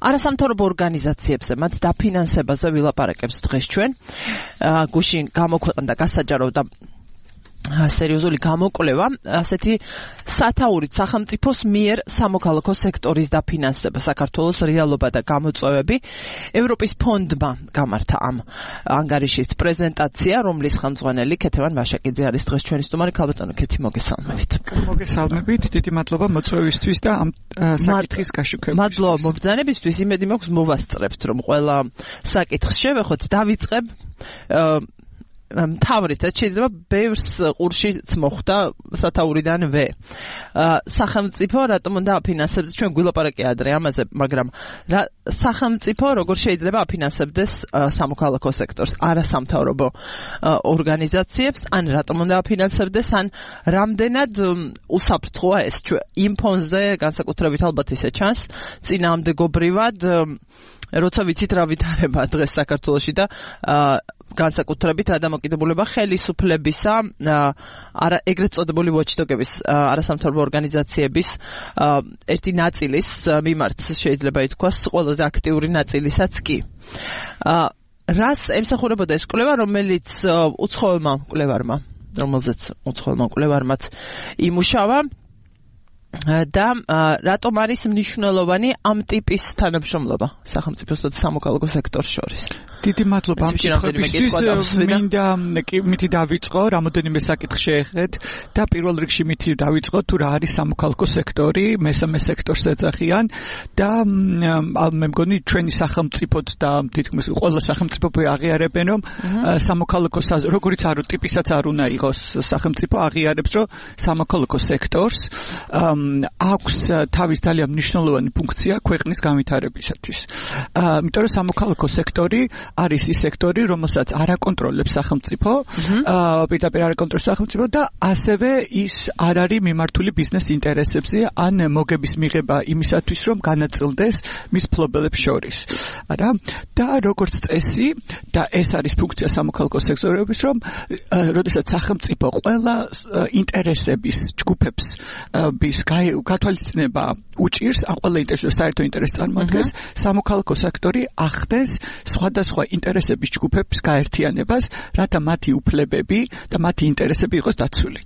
არასამთავრობო ორგანიზაციებზე მათ დაფინანსებაზე ვილაპარაკებს დღეს ჩვენ. გუშინ გამოქვეყნდა გასაჯარო და სერიოზული გამოკვლევა, ასეთი სათაურით სახელმწიფოს მიერ სამოქალაქო სექტორის დაფინანსება, საქართველოს რეალობა და გამოწვევები. ევროპის ფონდმა გამართა ამ ანგარიშის პრეზენტაცია, რომლის ხელმძღვანელი ქეთევან ვაშაკიძე არის დღეს ჩვენი სტუმარი. ქალბატონო ქეთი, მოგესალმებით. მოგესალმებით, დიდი მადლობა მოწვევისთვის და ამ საკითხის გაშუქებისთვის. მადლობა მობრძანებისთვის. იმედი მაქვს მოვასწრებთ, რომ ყველა საკითხს შევეხოთ. დავიწყებ თავრით, რაც შეიძლება ბევრს ყურშიც მოხვდა სათაურიდანვე. სახელმწიფო რატომ უნდა აფინანსებდეს, ჩვენ გვილაპარაკე ადრე ამაზე, მაგრამ სახელმწიფო როგორ შეიძლება აფინანსებდეს სამოქალაქო სექტორს, არასამთავრობო ორგანიზაციებს, ან რატომ უნდა აფინანსებდეს, ან რამდენად უსაფრთხოა ეს იმ ფონზე, განსაკუთრებით ალბათ ისე ჩანს, წინააღმდეგობრივად, როცა ვიცით რა ვითარება დღეს საქართველოში და განსაკუთრებით რა დამოკიდებულება ხელისუფლებისა, ეგრეთ წოდებული watchdog-ების, არასამთავრობო ორგანიზაციების ერთი ნაწილის მიმართ შეიძლება ითქვას, ყველაზე აქტიური ნაწილისაც კი. რას ემსახურებოდა ეს კვლევა, რომელზეც უცხოელმა მკვლევარმაც იმუშავა და რატომ არის მნიშვნელოვანი ამ ტიპის თანამშრომლობა სახელმწიფოსა და სამოქალაქო სექტორს შორის? დიდი მადლობა ამ შეხვედრისთვის. მინდა მითი დავიწყო, რამოდენიმე საკითხი შეეხეთ და პირველ რიგში მითი დავიწყო თუ რა არის სამოქალაქო სექტორი, მესამე სექტორს ეძახიან და მე მგონი ჩვენი სახელმწიფოც და თითქმის ყველა სახელმწიფო აღიარებენ, რომ სამოქალაქო როგორც არ ტიპისაც არ უნდა იყოს სახელმწიფო აღიარებს, რომ სამოქალაქო სექტორს აქვს თავის ძალიან მნიშვნელოვანი ფუნქცია ქვეყნის განვითარებისათვის. იმიტომ რომ სამოქალაქო სექტორი არის ის სექტორი, რომელსაც არ აკონტროლებს სახელმწიფო, პირდაპირ არ აკონტროლებს სახელმწიფო და ასევე ის არ არის მიმართული ბიზნეს ინტერესებზე ან მოგების მიღება იმისათვის, რომ განაწილდეს მის მფლობელებს შორის. არა? და როგორც წესი, და ეს არის ფუნქცია სამოქალაქო სექტორების, რომ როდესაც სახელმწიფო ყველა ინტერესების ჯგუფებს გათვალისწინება უჭირს, ან ყველა ინტერესს საერთო ინტერესს წარმოადგენს, სამოქალაქო სექტორი ახდენს სხვადასხვა ინტერესების ჯგუფების გაერთიანებას, რათა მათი უფლებები და მათი ინტერესები იყოს დაცული.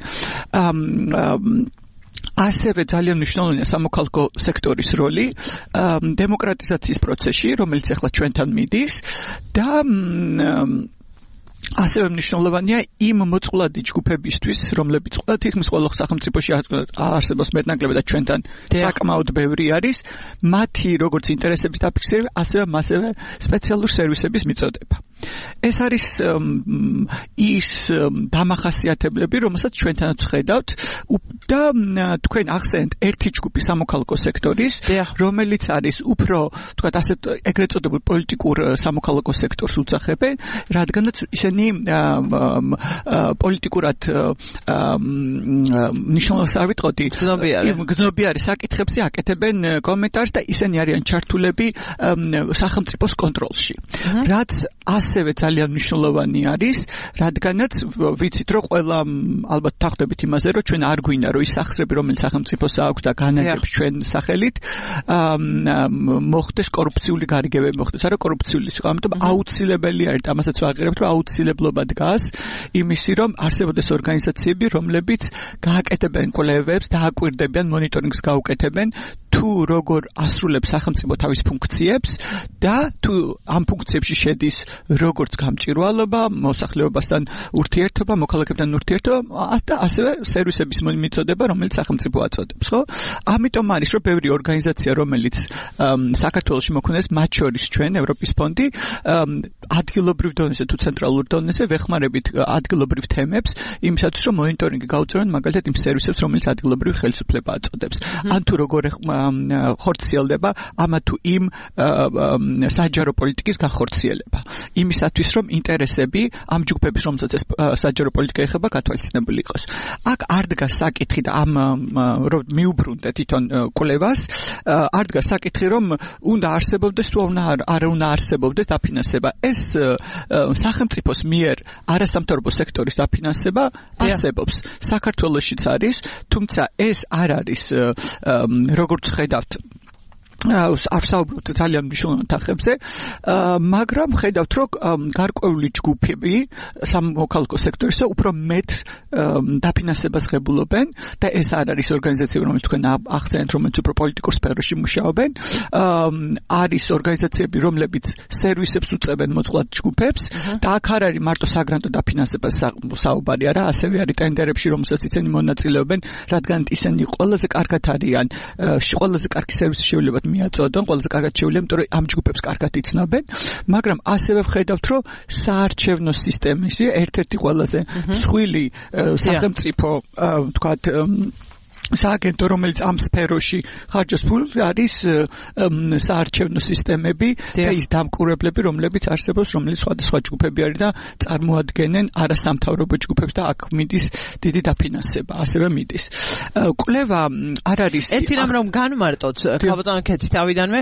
ასევე ძალიან მნიშვნელოვანია სამოქალაქო სექტორის როლი დემოკრატიზაციის პროცესში, რომელიც ახლა ჩვენთან მიდის და ასევე მნიშვნელოვანია იმ მოწყვლადი ჯგუფებისთვის, რომლებიც თითქმის ყველა სახელმწიფოში არსებობს მეტნაკლებად და ჩვენთან საკმაოდ ბევრი არის, მათი როგორც ინტერესების დაფიქსირება, ასევე სპეციალური სერვისების მიწოდება. ეს არის ის დამახასიათებლები, რომელსაც ჩვენთანაც ხედავთ და თქვენ ახსენეთ ერთი ჯგუფი სამოქალაქო სექტორის, რომელიც არის უფრო, თქვათ, ასეთ ეგრეთ წოდებულ პოლიტიკურ სამოქალაქო სექტორს უძახებენ, რადგანაც ისინი პოლიტიკურად მნიშვნელობას არ ვიტყოდი, გრძნობიარე საკითხებზე აკეთებენ კომენტარს და ისინი არიან ჩართულები სახელმწიფოს კონტროლში. რაც ასევე ძალიან მნიშვნელოვანი არის, რადგანაც ვიცით, რომ ყველა ალბათ თანხდებით იმაზე, რომ ჩვენ არ გვინდა, რომ ის სახსრები, რომელიც სახელმწიფოს აქვს და განაგებს ჩვენ სახელით, მოხდეს კორუფციული გარიგებები მოხდეს, არა კორუფციული სიყვა, ამიტომ აუცილებელი არის, ამასაც ვაღიარებთ, რომ აუცილებლობა დგას იმისი, რომ არსებობდეს ორგანიზაციები, რომლებიც გააკეთებენ კვლევებს, დააკვირდებიან, მონიტორინგს გაუკეთებენ, თუ როგორ ასრულებს სახელმწიფო თავის ფუნქციებს და თუ ამ ფუნქციებში შედის როგორც გამჭირვალობა, მოსახლეობასთან ურთიერთობა, მოქალაქეებთან ურთიერთობა და ასევე სერვისების მიწოდება, რომელიც სახელმწიფო აწოდებს, ხო? ამიტომ არის, რომ ბევრი ორგანიზაცია, რომელიც საქართველოში მოქმედებს, მათ შორის ჩვენ ევროპის ფონდი, ადგილობრივ დონეზე თუ ცენტრალურ დონეზე ვეხმარებით ადგილობრივ თემებს, იმისათვის, რომ მონიტორინგი გაუწევენ მაგალითად იმ სერვისებს, რომელიც ადგილობრივი ხელისუფლება აწოდებს. ან თუ როგორ ხორციელდება ამა თუ იმ საჯარო პოლიტიკის განხორციელება. იმისათვის, რომ ინტერესები ამ ჯგუფების, რომელსაც ეს საჯარო პოლიტიკა ეხება, გათვალისწინებული იყოს. აქ არ დგას საკითხი და რომ მიუბრუნდეთ თვითონ კვლევას, არ დგას საკითხი, რომ უნდა არსებობდეს თუ არ უნდა არსებობდეს დაფინანსება. ეს სახელმწიფოს მიერ არასამთავრობო სექტორის დაფინანსება არსებობს. საქართველოშიც არის, თუმცა ეს არ არის, როგორც ხედავთ, არსაუბრობთ ძალიან მნიშვნელოვან თანხებზე, მაგრამ ხედავთ, რომ გარკვეული ჯგუფები სამოქალაქო სექტორისა უფრო მეტ დაფინანსებას ღებულობენ და ეს არ არის ორგანიზაციები, რომელიც თქვენ ახსენეთ, რომელიც უფრო პოლიტიკურ სფეროში მუშაობენ, არის ორგანიზაციები, რომლებიც სერვისებს უწევენ მოწყვლად ჯგუფებს და აქ არ არის მარტო საგრანტო დაფინანსებას საუბარი, არა, ასევე არის ტენდერებში, რომელსაც ისინი მონაწილეობენ, რადგან ისინი ყველაზე კარგად არიან, ყველაზე კარგი სერვისი შეუძლებათ მიაწოდონ, ყველაზე კარგად შეუძლია, იმიტომ რომ ამ ჯგუფებს კარგად იცნობენ, მაგრამ ასევე ვხედავთ, რომ საარჩევნო სისტემაში ერთ-ერთი ყველაზე მსხვილი სახელმწიფო, ვთქვათ, სააგენტო, რომელიც ამ სფეროში ხარჯავს ფულს, არის საარჩევნო სისტემები და ის დამკვირვებლები, რომლებიც არსებობს, რომელიც სხვადასხვა ჯგუფები არის და წარმოადგენენ არასამთავრობო ჯგუფებს და აქ მიდის დიდი დაფინანსება, ასევე მიდის. კვლევა არ არის ერთი რამ რომ განმარტოთ, ხაბატონო ქეთი თავიდანვე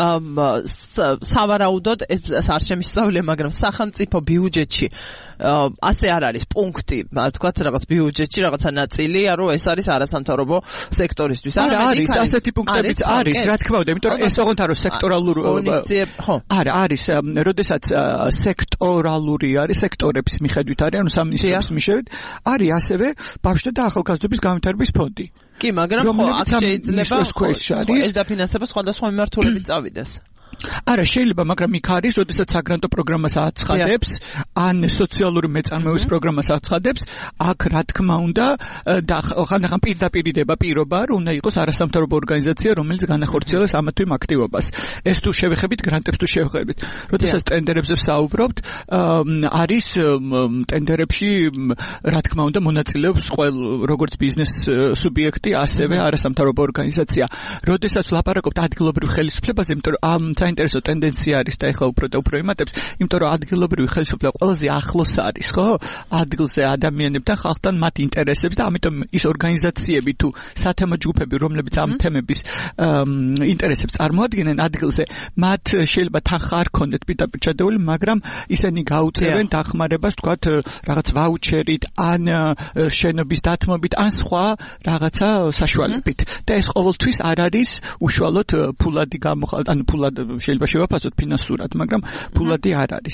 სავარაუდოდ ეს არ შემისწავლია, მაგრამ სახელმწიფო ბიუჯეტში ასე არ არის პუნქტი, თქვათ რაღაც ბიუჯეტში რაღაცა ნაწილია, რომ ეს არის არასამთავრობო სექტორისთვის. არის ასეთი პუნქტებიც არის, რა თქმა უნდა, იმიტომ რომ ეს ოღონდ არის სექტორალური არა, არის, როდესაც სექტორალური არის, სექტორების მიხედვით არის, ანუ სამინისტროს მიხედვით, არის ასევე ბავშვთა და ახალგაზრდობის განვითარების ფონდი. კი, მაგრამ ხო, აქ შეიძლება ეს დაფინანსება სხვადასხვა მიმართულებით წავიდეს. არა, შეიძლება, მაგრამ იქ არის, როდესაც საგრანტო პროგრამას აცხადებს, ან სოციალური მეწარმეობის პროგრამას აცხადებს, აქ რა თქმა უნდა, და ხანდახან პირდაპირიდება პირობა, რომ უნდა იყოს არასამთავრობო ორგანიზაცია, რომელიც განახორციელებს ამა თუ იმ აქტივობას. ეს თუ შევეხებით, გრანტებს თუ შევეხებით. როდესაც ტენდერებზე ვსაუბრობთ, არის ტენდერებში, რა თქმა უნდა, მონაწილეობს როგორც ბიზნეს სუბიექტი, ასევე არასამთავრობო ორგანიზაცია. როდესაც ვლაპარაკობთ ადგილობრივ ხელისუფლებაზე, იმიტომ რომ ამ საინტერესო ტენდენცია არის და ეხლა უფრო და უფრო იმატებს, იმიტომ რომ ადგილობრივი ხელისუფლება ყველაზე ახლოს არის, ხო? ადგილზე ადამიანებთან, ხალხთან მათ ინტერესებს და ამიტომ ის ორგანიზაციები თუ სათემო ჯგუფები, რომლებიც ამ თემების ინტერესებს წარმოადგენენ ადგილზე, მათ შეიძლება თანხა არ ქონდეთ პირდაპირ ჩადებული, მაგრამ ისინი გაუწევენ დახმარებას, თქვათ, რაღაც ვაუჩერით, ან შენობის დათმობით, ან სხვა რაღაცა საშუალებით. და ეს ყოველთვის არ არის უშუალოდ ფულადი ანუ ფულად შეიძლება შევაფასოთ ფინანსურად, მაგრამ ფულადი არ არის.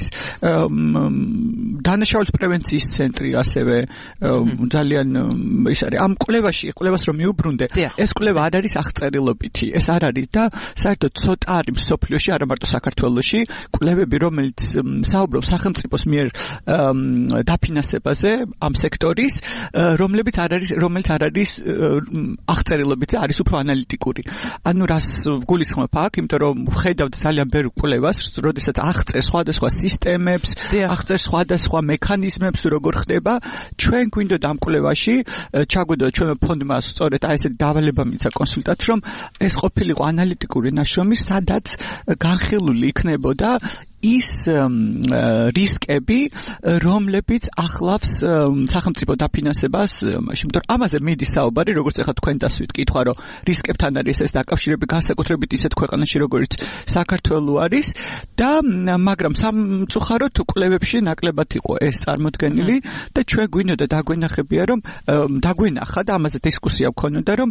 დანაშაულის პრევენციის ცენტრი ასევე ძალიან ის არის. ამ კვლევას რომ მიუბრუნდე, ეს კვლევა არ არის აღწერილობითი, ეს არ არის და საერთოდ ცოტა არის მსოფლიოში, არა მარტო საქართველოში, კვლევები, რომელიც საუბრობს სახელმწიფოს მიერ დაფინანსებაზე ამ სექტორის, რომელიც არ არის აღწერილობითი, არის უფრო ანალიტიკური. ანუ რას გულისხმობ აქ, იმიტომ რომ ხედავთ ძალიან ბევრ კვლევას, როდესაც აღწერს სხვადასხვა სისტემებს, აღწერს სხვადასხვა მექანიზმებს, როგორ ხდება, ჩვენ გვინდოდა ამ კვლევაში, ჩაგვიდოდა ჩვენმა ფონდმა სწორედ აი ესეთი დავალება მიცა კონსულტანტს, რომ ეს ყოფილიყო ანალიტიკური ნაშრომი, სადაც განხილული იქნებოდა ის რისკები, რომლებიც ახლავს სახელმწიფო დაფინანსებას, იმიტომ რომ ამაზე მიდის საუბარი, როგორც ახლა თქვენ დასვით კითხვა, რომ რისკებთან არის ეს დაკავშირები განსაკუთრებით ისეთ ქვეყანაში, როგორიც საქართველო არის და მაგრამ სამწუხაროდ კვლევებში ნაკლებად იყო ეს წარმოდგენილი და ჩვენ გვინდოდა დაგვენახებია, რომ დაგვენახა და ამაზე დისკუსია ვქონოდა, რომ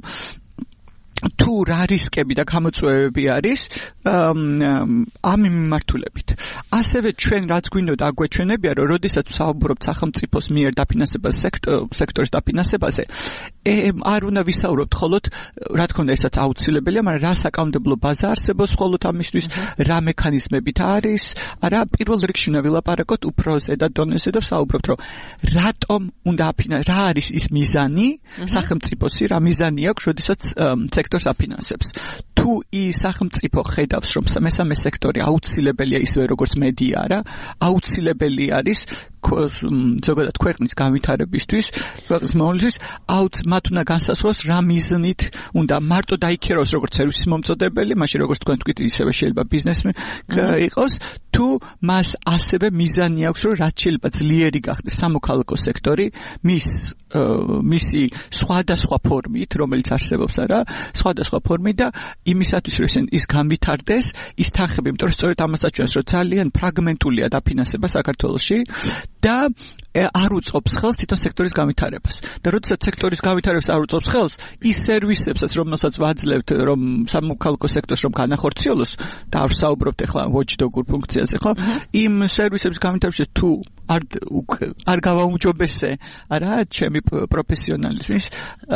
თუ რა რისკები და გამოწვევები არის ამ მიმართულებით. ასევე ჩვენ რაც გვინდოდა აგვეჩვენებია, რომ როდესაც ვსაუბრობთ სახელმწიფოს მიერ დაფინანსებას სექტორის დაფინანსებაზე, არ უნდა ვისაუბროთ მხოლოდ, რა თქმა უნდა, ესაც აუცილებელია, მაგრამ რა საკანონმდებლო ბაზა არსებობს მხოლოდ ამისთვის, რა მექანიზმებით არის, არა, პირველ რიგში უნდა ვილაპარაკოთ უფრო ზედა დონეზე და ვსაუბრობთ, რომ რატომ უნდა რა არის ის მიზანი სახელმწიფოსი, რა მიზანი აქვს, როდესაც სექტორს აფინანსებს. თუ ის სახელმწიფო ხედავს, რომ მესამე სექტორი აუცილებელია ისევე როგორც მედია, რა, აუცილებელი არის ზოგადად ქვეყნის განვითარებისთვის, ქვეყნის მომავლისთვის, მათ უნდა განსაზღვროს რა მიზნით უნდა მარტო დაიქეროს როგორც სერვისის მომწოდებელი, მაშინ როგორც თქვენ თქვით, ისევე შეიძლება ბიზნესმენი იყოს, თუ მას ასევე მიზანი აქვს, რომ რაც შეიძლება ძლიერი გახდეს სამოქალაქო სექტორი, მისი სხვადასხვა ფორმით, რომელიც არსებობს, არა, სხვადასხვა ფორმით და იმისათვის, რომ ის განვითარდეს, ის თანხები, იმიტომ რომ სწორედ ამასაც ჩვენს, რომ ძალიან ფრაგმენტულია დაფინანსება საქართველოში და არ უწყობს ხელს თვითონ სექტორის განვითარებას. და როდესაც სექტორის განვითარებას არ უწყობს ხელს, ის სერვისებსაც, რომელსაც ვაძლევთ, რომ სამოქალაქო სექტორს რომ განახორციელოს, და არ ვსაუბრობთ ახლა watchdog-ურ ფუნქციაზე, ხო? იმ სერვისების განვითარებაში თუ არ გავაუმჯობესე, არა, ჩემი პროფესიონალიზმის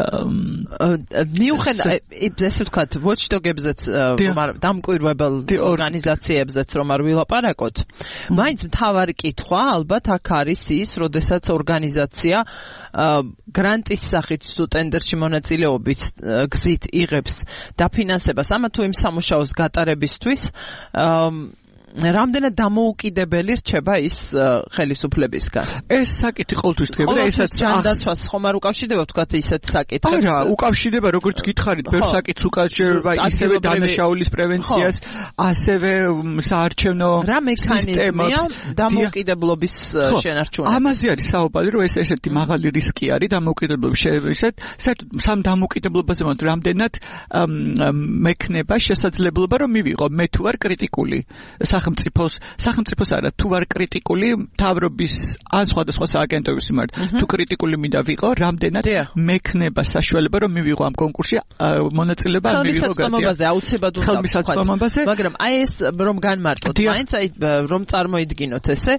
მიუხედავად ესე ვთქვათ, watchdog-ებზეც დამკვირვებელ ორგანიზაციებზეც რომ არ ვილაპარაკოთ, მაინც მთავარი კითხვა ალბათ აქ არის ის, როდესაც ორგანიზაცია გრანტის სახით თუ ტენდერში მონაწილეობით გზით იღებს დაფინანსებას ამა თუ იმ სამუშაოს გატარებისთვის, რამდენად დამოუკიდებელი რჩება ის ხელისუფლებისგან? ეს საკითხი ყოველთვის ხდება, ესაც ჯანდაცვას ხომ არ უკავშირდება ვთქვათ ისეთ საკითხებს? არა, უკავშირდება, როგორც გითხარით, ბევრ საკითხს უკავშირდება, ისევე დანაშაულის პრევენციას, ასევე საარჩევნო რა მექანიზმია დამოუკიდებლობის შენარჩუნებას? ამაზე არის საუბარი, რომ ეს ესეთი მაღალი რისკი არის დამოუკიდებლობის საერთოდ სამ დამოუკიდებლობაზე მომთ რამდენად მექნება შესაძლებლობა რომ მივიღო მე თუ არ კრიტიკული სახელმწიფოს არა თუ არ კრიტიკული მთავრობის ან სხვადასხვა სააგენტოების მიმართ თუ კრიტიკული მინდა ვიყო რამდენად მექნება საშუალება რომ მივიღო ამ კონკურსში მონაწილეობა ან მივიღო გადამობაზე აუცილებლად უნდა მაგრამ აი ეს რომ განმარტოთ მაინც აი რომ წარმოიდგინოთ ესე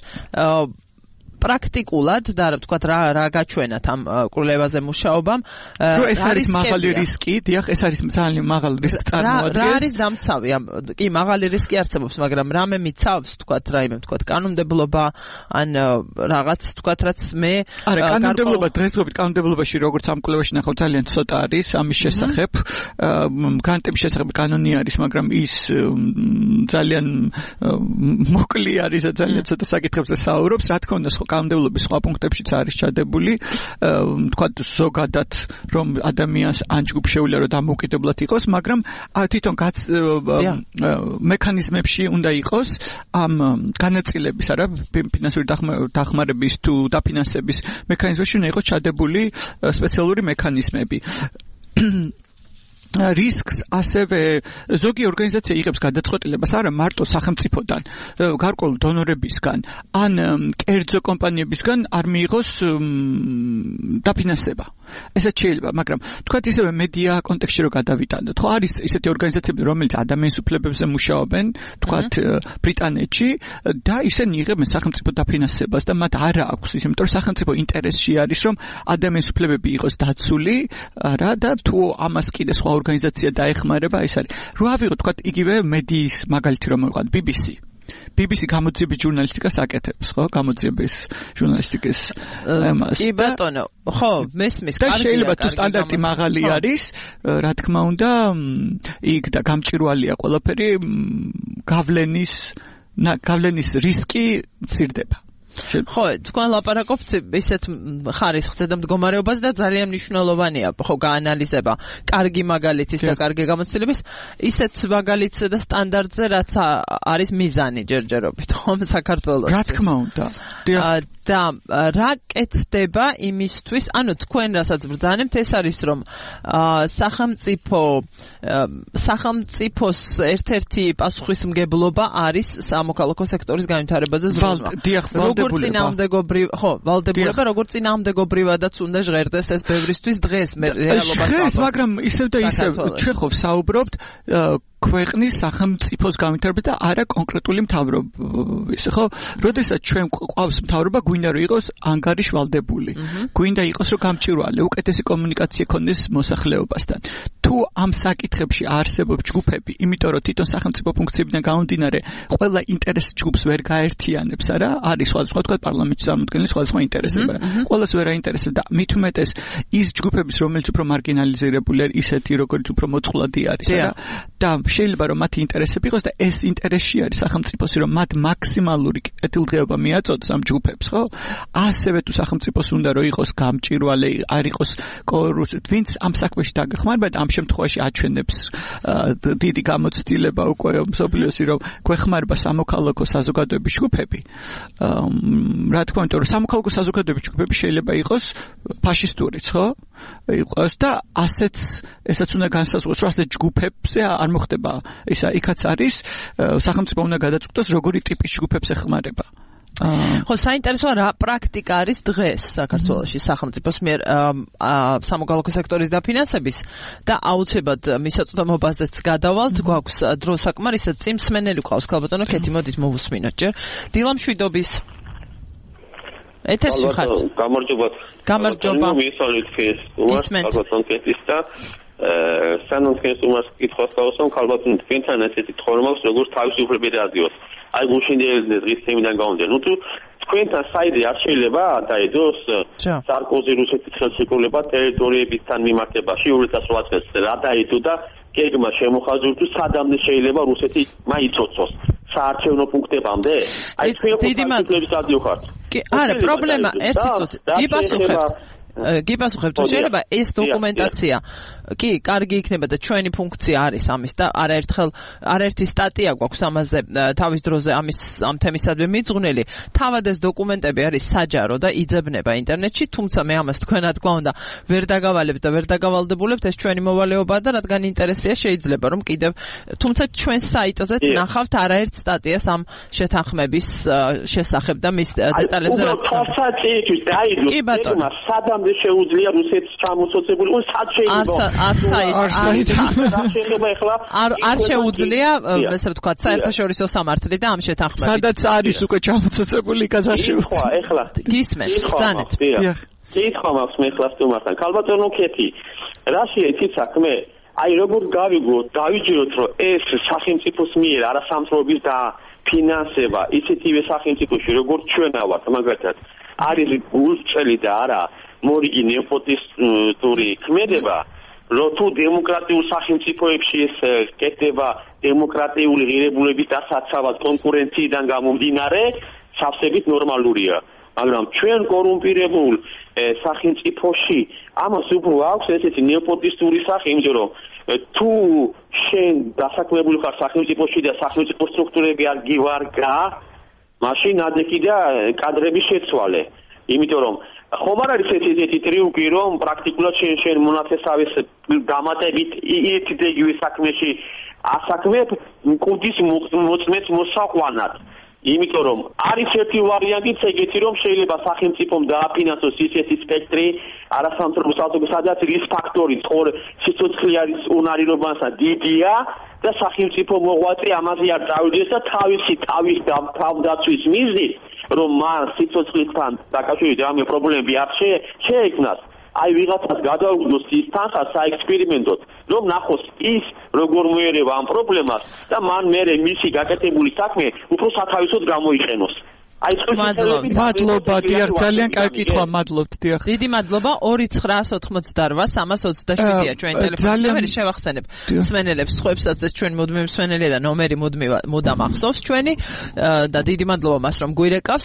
პრაქტიკულად და რა ვთქვათ რა გაჩვენათ ამ კვლევაზე მუშაობამ რომ ეს არის მაღალი რისკი დიახ ეს არის ძალიან მაღალი რისკი წარმოადგენს რა არის დამცავი კი მაღალი რისკი არსებობს მაგრამ რამე მიცავს ვთქვათ რაიმე ვთქვათ კანონმდებლობა ან რაღაც ვთქვათ რაც მე არა კანონმდებლობა დღესდღეობით კანონმდებლობაში როგორც ამ კვლევაში ნახავ ძალიან ცოტა არის ამის შესახებ გრანტების შესახებ კანონი არის მაგრამ ის ძალიან მოკლე არის და ძალიან ცოტა საკითხებზე საუბრობს რა თქმა უნდა კანონმდებლობის სხვა პუნქტებშიც არის ჩადებული, თქვათ ზოგადად რომ ადამიანს ან ჯგუფს შეუძლია რომ დამოუკიდებლად იყოს, მაგრამ თვითონ მექანიზმებში უნდა იყოს ამ განაწილების, არა, ფინანსური დახმარების თუ დაფინანსების მექანიზმებში უნდა იყოს ჩადებული სპეციალური მექანიზმები. რისკს ასევე ზოგი ორგანიზაცია იღებს გადაწყვეტილებას არა მარტო სახელმწიფოდან, გარკვეულ დონორებისგან, ან კერძო კომპანიებისგან არ მიიღოს დაფინანსება. ესაც შეიძლება, მაგრამ თქვათ ისევე მედია კონტექსტში რომ გადავიტანოთ, ხო არის ისეთი ორგანიზაციები, რომელიც ადამიანის უფლებებზე მუშაობენ, თქვათ ბრიტანეთში და ისინი იღებენ სახელმწიფო დაფინანსებას და მათ არ აქვს ის, იმიტომ რომ სახელმწიფო ინტერესში არის რომ ადამიანის უფლებები იყოს დაცული, არა და თუ ამას კიდე სხვა ორგანიზაცია დაეხმარება ეს არის. რო ავიღოთ თქვათ იგივე მედიის მაგალითი რომ მოვიღოთ BBC გამოძიების ჟურნალისტიკას აკეთებს, ხო? გამოძიების ჟურნალისტიკის ემას. კი ბატონო, ხო, მესმის კარგია. და შეიძლება თუ სტანდარტი მაღალი არის, რა თქმა უნდა, იქ და გამჭირვალეა ყველაფერი, გავლენის რისკი მცირდება. ხო, თქვენ ლაპარაკობთ ისეთ ხარისხზე და მდგომარეობაზე და ძალიან მნიშვნელოვანია, ხო, გაანალიზება კარგი მაგალითის და კარგი გამოცდილების ისეთ მაგალითზე და სტანდარტზე, რაც არის მიზანი ჯერჯერობით, ხომ საქართველოს. რა თქმა უნდა. და რა კეთდება იმისთვის, ანუ თქვენ რასაც ბრძანებთ, ეს არის რომ სახელმწიფოს ერთ-ერთი პასუხისმგებლობა არის სამოქალაქო სექტორის განვითარებაზე ზრუნვა. როგორც ვალდებულება, როგორც წინააღმდეგობრივადაც უნდა ჟღერდეს ეს ბევრისთვის დღეს მე რეალობას მაგრამ ისევ და ისევ ჩეხოვ საუბრობთ ქვეყნის სახელმწიფოს განვითარებას და არა კონკრეტული მთავრობის, ხო? როდესაც ჩვენ ყავს მთავრობა, გვინდა რომ იყოს ანგარიშვალდებული. გვინდა იყოს რომ გამჭირვალე, უკეთესი კომუნიკაცია ქონდეს მოსახლეობასთან. თუ ამ საკითხებში არსებობს ჯგუფები, იმიტომ რომ თვითონ სახელმწიფო ფუნქციებიდან გამომდინარე, ყველა ინტერეს ჯგუფს ვერ გაერთიანებს, არა? არის სხვადასხვა თქვა პარლამენტში წარმოქმნილი სხვადასხვა ინტერესები, ყველას ვერ აინტერესებს და მით უმეტეს ის ჯგუფების, რომელიც უფრო მარგინალიზირებული არის, ისეთი როგორც უფრო მოწყვლადი არის, არა? და შეიძლება რომ მათი ინტერესები იყოს და ეს ინტერესში არის სახელმწიფოს რომ მათ მაქსიმალური კეთილდღეობა მიაწოდოს ამ ჯგუფებს, ხო? ასევე თუ სახელმწიფოს უნდა რომ იყოს გამჭირვალე, არ იყოს კორუფცია, ვინც ამ საქმეში დაგეხმარება და ამ შემთხვევაში აჩვენებს დიდი გამოცდილება უკვე მსოფლიოსი რომ გვეხმარება სამოქალაქო საზოგადოების ჯგუფები. რა თქმა უნდა, რომ სამოქალაქო საზოგადოების ჯგუფები შეიძლება იყოს ფაშისტურიც, ხო? იყოს და ესაც უნდა განსაზღვროს, რომ ასეთ ჯგუფებზე არ მოხდება ისა იქაც არის სახელმწიფო უნდა გადაწყვეტოს როგორი ტიპის ჯგუფებს ეხმარება. ხო, საინტერესოა რა პრაქტიკა არის დღეს საქართველოში სახელმწიფოს მიერ სამოქალაქო სექტორის დაფინანსების და აუცილებლად მისაწვდომობაზეც გადავალთ, გვაქვს დრო საკმარისად, წიმსმენელი ყავს ქალბატონო ქეთი, მოდით მოვუსმინოთ ჯერ. დილა მშვიდობის. ეთერში ხართ. გამარჯობა. მისალით ქეს. ქალბატონ ქეთის და სანამ ქეს უმას კითხავს დავსვამ ქალბატონ თქვენთან ესეთი თორმავს როგორც თავისუფლები რადიოს. აი გუშინდელი დღის თემიდან გავუნდა. ნუ თუ თქვენთან საიდე არ შეიძლება დაედოს სარკოზი რუსეთის ხელშეკრულება ტერიტორიებთან მიმართებაში 2008 წელს რა დაედო და გეგმა შემოხაზურდა თუ სადამდე შეიძლება რუსეთი მაიცოცოს საარჩევნო პუნქტებამდე. აი თქვენ ხელშეკრულების რადიო ხართ. არა, პრობლემა ერთი წუთი. გიპასუხებთ, თუ შეიძლება ეს დოკუმენტაცია კი, კარგი იქნება და ჩვენი ფუნქცია არის ამის და არაერთი სტატია გვაქვს ამაზე თავის დროზე ამ თემისადმი მიძღვნილი. თავად ეს დოკუმენტები არის საჯარო და იძებნება ინტერნეტში, თუმცა მე ამას თქვენად გვაუნდა ვერ დაგავალებთ და ვერ დაგავალდებულებთ, ეს ჩვენი მოვალეობაა და რადგან ინტერესია შეიძლება რომ კიდევ თუმცა ჩვენ საიტზეც ნახავთ არაერთ სტატიას ამ შეთანხმების შესახებ და მის დეტალებზე რაც კი ბატონო სადამდე შეუძლია რუსეთს ჩამოსოცებული უ სად შეიძლება არ შეუძლია ესე ვთქვათ საერთაშორისო სამართლი და ამ შეთანხმებით სადაც არის უკვე ჩამოსოცებული იქაც არ შეუძლია ეხლა გისმენთ ბრძანეთ კითხვა მაქვს მე ხლა სტუმართან ქალბატონო ქეთი რაშია იცით საქმე აი როგორ დავიჯეროთ რომ ეს სახელმწიფოს მიერ არასამთავრობის და ფინანსება ისეთივე სახელმწიფოში როგორც ჩვენა ვართ მაგალითად არის გულწრფელი და არა მორიგი ნეოპოტისტური ქმედება რომ თუ დემოკრატიულ სახელმწიფოებში ეს კეთდება დემოკრატიული ღირებულების დასაცავად კონკურენციიდან გამომდინარე სავსებით ნორმალურია მაგრამ ჩვენ კორუმპირებულ სახელმწიფოში ამას უფრო აქვს ესეთი ნეოპოტისტური სახე იმიტომ რომ თუ შენ დასაქმებული ხარ სახელმწიფოში და სახელმწიფო სტრუქტურები არ გივარგა მაშინ ადეკი და კადრების შეცვალე იმიტომ რომ ხომ არ არის ესეთი ტრიუკი რომ პრაქტიკულად შენ მონათესავის დამატებით ეთიდეგივე საქმეში ასაქმებ მკუდის მოწმეს მოსაყვანად იმიტომ რომ არის ერთი ვარიანტიც ეგეთი რომ შეიძლება სახელმწიფომ დააფინანსოს ისეთი სპექტრი არასამთავრობო საზოგადოება სადაც რის ფაქტორი სიცოცხლე არის უნარირობასა დიდია და სახელმწიფო მოღვაწე ამაზე არ წავიდეს და თავისი თავდაცვის მიზნით რომ მან სიცოცხლესთან დაკავშირებით რამე პრობლემები არ შეექმნას აი ვიღაცას გადაუგდოს ის თანხა საექსპერიმენტოდ რომ ნახოს ის როგორ მოერევა ამ პრობლემას და მან მერე მისი გაკეთებული საქმე უფრო სათავისოდ გამოიყენოს აი მადლობა დიახ ძალიან კარგი კითხვა მადლობთ დიახ დიდი მადლობა 2988327-ია ჩვენი ტელეფონი ნომერი შევახსენებ მსმენელებს სხვებსაც ეს ჩვენ მუდმივი მსმენელია და ნომერი მუდამ ახსოვს ჩვენი და დიდი მადლობა მას რომ გვირეკავს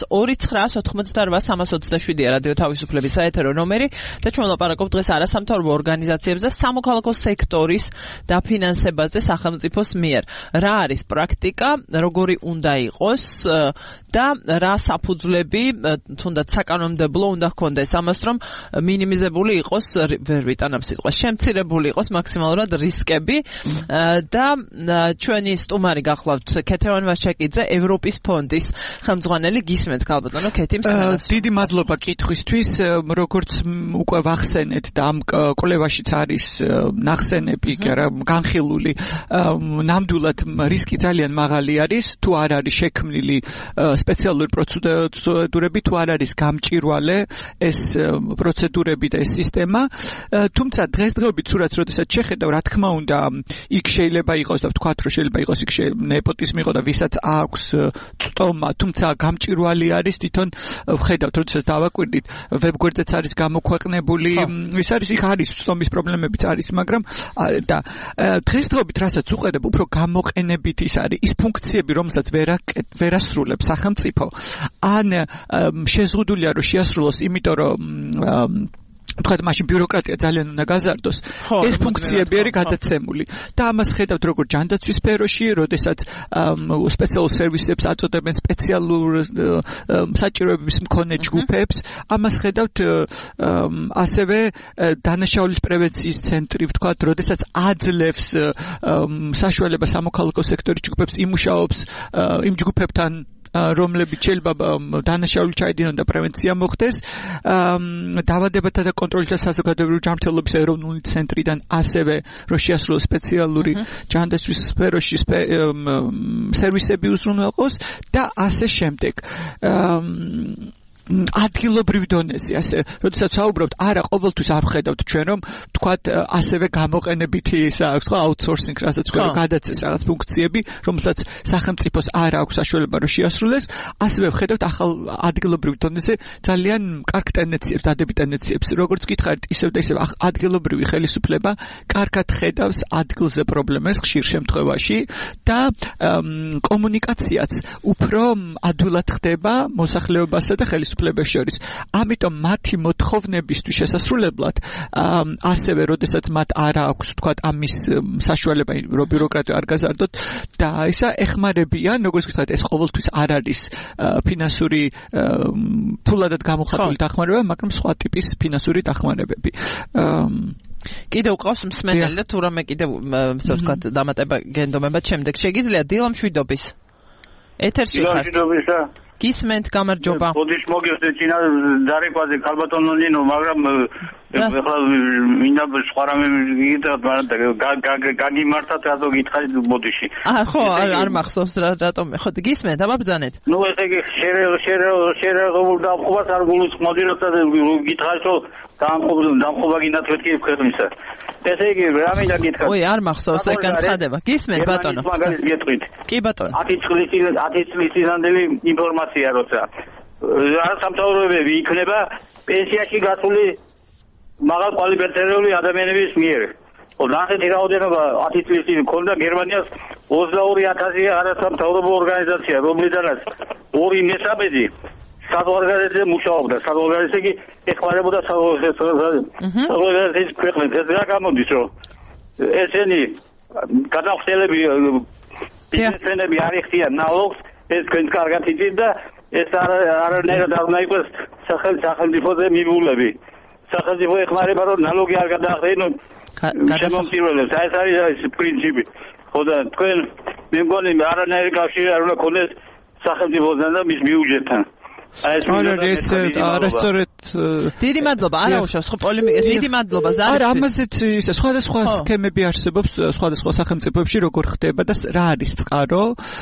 2988327-ია რადიო თავისუფლების საეთერო ნომერი და ჩვენ ვლაპარაკობთ დღეს არასამთავრობო ორგანიზაციებზე სამოქალაქო სექტორის დაფინანსებაზე სახელმწიფოს მიერ რა არის პრაქტიკა როგორი უნდა იყოს და რა საფუძვლები თუნდაც საკანონმდებლო უნდა ჰქონდეს ამას რომ მინიმიზებული იყოს ვერ ვიტანებ სიტყვას შემცირებული იყოს მაქსიმალურად რისკები და ჩვენი სტუმარი გახლავთ ქეთევან ვაშაკიძე ევროპის ფონდის ხელმძღვანელი გისმენთ ქალბატონო ქეთი მსმენელს დიდი მადლობა კითხვისთვის როგორც უკვე ვახსენეთ და ამ კვლევაშიც არის ნახსენები განხილული ნამდვილად რისკი ძალიან მაღალი არის თუ არ არის შექმნილი სპეციალური პროცედურები თუ არ არის გამჭირვალე ეს პროცედურები და ეს სისტემა თუმცა დღესდღეობით სურათს როდესაც შეხედავ რა თქმა უნდა იქ შეიძლება იყოს და ვთქვათ რომ შეიძლება იყოს იქ ნეპოტიზმი იყო და ვისაც აქვს წტომა თუმცა გამჭირვალი არის თვითონ ვხედავთ როდესაც დავაკვირდით ვებგვერდზეც არის გამოქვეყნებული ის არის იქ არის წტომის პრობლემებიც არის მაგრამ და დღესდღეობით რასაც უყედებ უფრო გამოყენებით ის არის ის ფუნქციები რომელსაც ვერასრულებს სახელმწიფო ან შეზღუდულია რომ შეასრულოს იმიტომ რომ თქვათ მაშინ ბიუროკრატია ძალიან უნდა გაზარდოს ეს ფუნქციები არის გადაცემული და ამას ხედავთ როგორც ჯანდაცვის სფეროში როდესაც სპეციალურ სერვისებს აწოდებენ სპეციალურ საჭიროებების მქონე ჯგუფებს ამას ხედავთ ასევე დანაშაულის პრევენციის ცენტრი ვთქვათ როდესაც აძლევს საშუალებას სამოქალაქო სექტორის ჯგუფებს იმუშაობს იმ ჯგუფებთან რომლებიც შეიძლება დანაშაული ჩაიდინონ და პრევენცია მოხდეს. დაავადებათა და კონტროლის და საზოგადოებრივი ჯანმრთელობის ეროვნული ცენტრიდან ასევე რო შეასრულოს სპეციალური ჯანდაცვის სფეროში სერვისები უზრუნველყოს და ასე შემდეგ. ადგილობრივ დონეზე ასე როდესაც საუბრობთ არა ყოველთვის არ ხედავთ ჩვენ რომ თქვათ ასევე გამოყენებითი ისა აქვს ხო აუთსორსინგ რასაც ქვია გადაცეს რაღაც ფუნქციები რომელსაც სახელმწიფოს არ აქვს საშუალება რომ შეასრულოს ასევე ხედავთ ახალ ადგილობრივ დონეზე ძალიან კარგ ტენდენციებს დადებით ტენდენციებს როგორც გითხარით ისევ და ისევ ადგილობრივი ხელისუფლება კარგად ხედავს ადგილზე პრობლემას ხშირ შემთხვევაში და კომუნიკაციაც უფრო ადვილად ხდება მოსახლეობასა და ხელისუფლებას შორის. ამიტომ მათი მოთხოვნებისთვის შესასრულებლად ასევე როდესაც მათ არ აქვს თქვათ ამის საშუალება რომ ბიუროკრატია არ გაზარდოთ და ისა ეხმარებიან როგორც გითხარით ეს ყოველთვის არ არის ფინანსური ფულადად გამოხატული დახმარება მაგრამ სხვა ტიპის ფინანსური დახმარებები. კიდევ ყავს მსმენელი და თუ რამე კიდევ ასე ვთქვათ დამატება გენდომება შემდეგ შეგიძლია დილა მშვიდობის ეთერში ხართ გისმენთ გამარჯობა. ოდის მოგიხსენე წინა დარეკვაზე ქალბატონო ნინო, მაგრამ ეხლა მინდა სხვა რამე გითხრათ, მაგრამ გაგიმართათ რატო გითხარით ბოდიში. ხო, არ მახსოვს რატომ. ხო, გისმენთ, აბაბძანეთ. ნუ ესე იგი შერეღებულ დამხობას არ გულისხმობდი, როცა გითხარით, რომ დამხობა გინდათ მეთქი ქვეყნისა. ესე იგი, რა მინდა გითხრათ. ой, არ მახსოვს ეგ განცხადება. გისმენთ ბატონო. კი ბატონო. 10 წლის წინანდელი ინფორმაცია როცა სამთავროებები იქნება პენსიაში გასული მაღალ კვალიფიცირებული ადამიანების მიერ. ასეთი რაოდენობა 10 წლის წინ ქონდა გერმანიას 22,000 არასამთავრობო ორგანიზაცია, რომლიდანაც 2/3 საზღვარგარეთზე მუშაობდა. საზღვარგარეთზე კი ეხმარებოდა საზღვარგარეთის ქვეყნებს. ეს რა გამოდის, რომ ესენი გადახდელები ბიზნესმენები არ იხდიან ნალოგს, ეს თქვენ კარგად იცით და ეს არანაირად არ უნდა იყოს სახელმწიფოზე მიბულები. სახელმწიფო ეხმარება რომ ნალოგი არ გადაახდენონ შემომწირველებს. ეს არის პრინციპი. ხო და თქვენ მე მგონი არანაირი კავშირი არ უნდა ქონდეს სახელმწიფოსთან და მის ბიუჯეტთან. ეს არასწორად დიდი მადლობა არა უშავს ხო პოლემიკას დიდი მადლობა ზარისთვის არა ამაზეც ის სხვადასხვა სქემები არსებობს სხვადასხვა სახელმწიფოებში როგორ ხდება და რა არის წყარო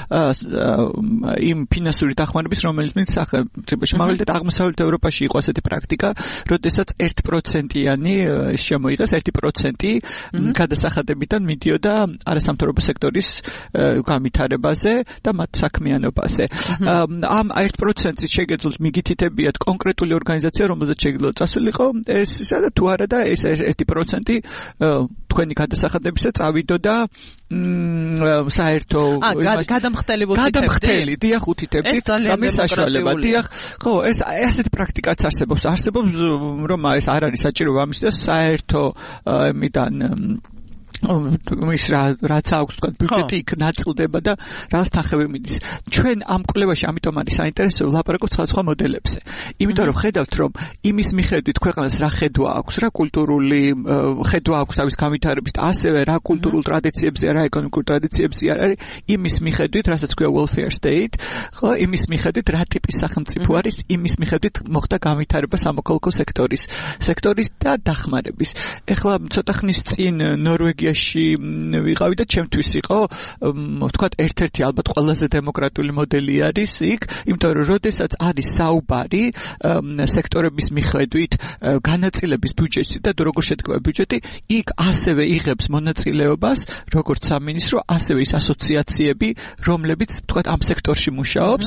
იმ ფინანსური დახმარების რომელიც სახელმწიფოში მაგალითად აღმოსავლეთ ევროპაში იყო ასეთი პრაქტიკა როდესაც 1%-იანი შემოიღეს 1% გადასახადებიდან მიდიოდა არასამთავრობო სექტორის განვითარებაზე და მათ საქმიანობაზე ამ 1%-ით შეგეძლოთ მიგითითებიათ კონკრეტული ორგანიზაცია, რომელზეც შეგიძლიათ წასულიყო, ეს ისა და თუ არა და ეს 1% თქვენი გადასახადებისა წავიდოდა საერთო გადამხდელი, დიახ, უთითებდი, გამის საშუალება, დიახ, ხო, ეს ასეთი პრაქტიკაც არსებობს, რომ ეს არ არის საჭირო ამის და საერთო მიდან ის რაც აქვს თქვა ბიუჯეტი იქ ნაწილდება და რას თანხები მიდის. ჩვენ ამ კვლევაში ამიტომ არის საინტერესო ვლაპარაკობთ სხვადასხვა მოდელებზე. იმიტომ რომ ხედავთ რომ იმის მიხედვით ქვეყანას რა ხედვა აქვს, რა კულტურული ხედვა აქვს თავის განვითარების და ასევე რა კულტურულ ტრადიციებზე, რა ეკონომიკურ ტრადიციებზე არის, იმის მიხედვით, რასაც ქვია welfare state, ხო, იმის მიხედვით რა ტიპის სახელმწიფო არის, იმის მიხედვით მოხდა განვითარება სამოქალაქო სექტორის და დახმარების. ეხლა ცოტა ხნის წინ ნორვეგიაში ვიყავი და ჩემთვის იყო ვთქვათ ერთ-ერთი ალბათ ყველაზე დემოკრატიული მოდელი არის იქ, იმიტომ რომ როდესაც არის საუბარი სექტორების მიხედვით განაწილების ბიუჯეტში და როგორ შედგება ბიუჯეტი, იქ ასევე იღებს მონაწილეობას როგორც სამინისტრო, ასევე ის ასოციაციები, რომლებიც ვთქვათ ამ სექტორში მუშაობს,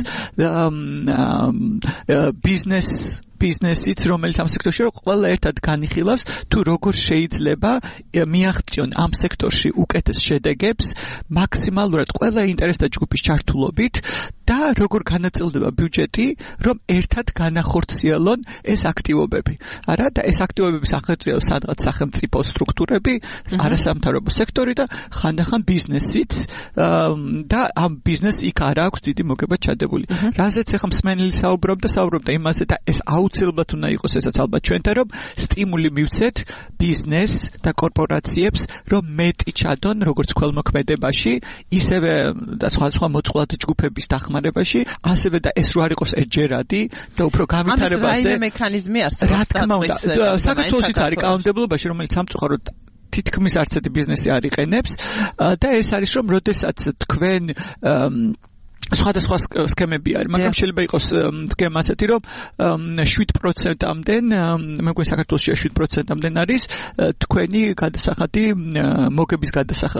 ბიზნესიც რომელიც ამ სექტორში ყველა ერთად განიხილავს თუ როგორ შეიძლება მიაღწიონ ამ სექტორში უკეთეს შედეგებს მაქსიმალურად ყველა ინტერესთა ჯგუფის ჩართულობით და როგორ განაწილდება ბიუჯეტი რომ ერთად განახორციელონ ეს აქტივობები. არა და ეს აქტივობები სახელმწიფო სადღაც სახელმწიფო სტრუქტურები, არასამთავრობო სექტორი და ხანდახან ბიზნესიც და ამ ბიზნეს იქ არ აქვს დიდი მოგება ჩადებული. რაზეც ახლა მსმენელი საუბრობდა იმაზე და ეს აუცილებლად უნდა იყოს ესაც ალბათ ჩვენთან, რომ სტიმული მივცეთ ბიზნესს და კორპორაციებს, რომ მეტი ჩადონ როგორც ქველმოქმედებაში, ისევე და სხვა მოწყვლად ჯგუფების დახმარებაში, ასევე და ეს რო არ იყოს ეჯერადი და უფრო განვითარებაზე. ამის მექანიზმი არსებობს. რა თქმა უნდა, საქართველოშიც არის კანონმდებლობაში, რომელიც სამწუხაროდ თითქმის არც ერთი ბიზნესი არ იყენებს და ეს არის რომ როდესაც თქვენ სხვადასხვა სქემები არის, მაგრამ შეიძლება იყოს სქემა ასეთი, რომ 7%-ამდე, მე მგონი საქართველოში 7%-ამდე არის თქვენი გადასახადი მოგების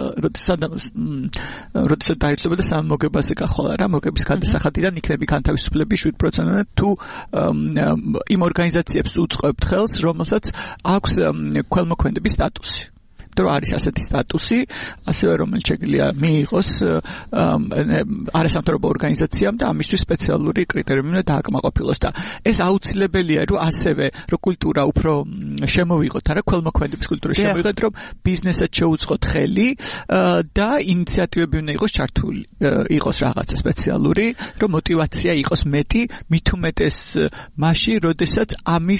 როდესაც დაიცვება და სამ მოგებაზე გახვალ რა, მოგების გადასახადიდან იქნები განთავისუფლები 7%-ამდე თუ იმ ორგანიზაციებს უწყობთ ხელს, რომელსაც აქვს ქველმოქმედების სტატუსი. რომ არის ასეთი სტატუსი, ასევე რომელიც შეგვიძლია მიიღოს არასამთავრობო ორგანიზაციამ და ამისთვის სპეციალური კრიტერიუმი უნდა დააკმაყოფილოს და ეს აუცილებელია, რომ ასევე რომ კულტურა უფრო შემოვიღოთ, არა ქველმოქმედების კულტურა შემოვიღოთ, რომ ბიზნესაც შეუწყოთ ხელი და ინიციატივები უნდა იყოს ჩართული, იყოს რაღაცა სპეციალური, რომ мотивация იყოს მეტი, მით უმეტეს მასში, როდესაც ამის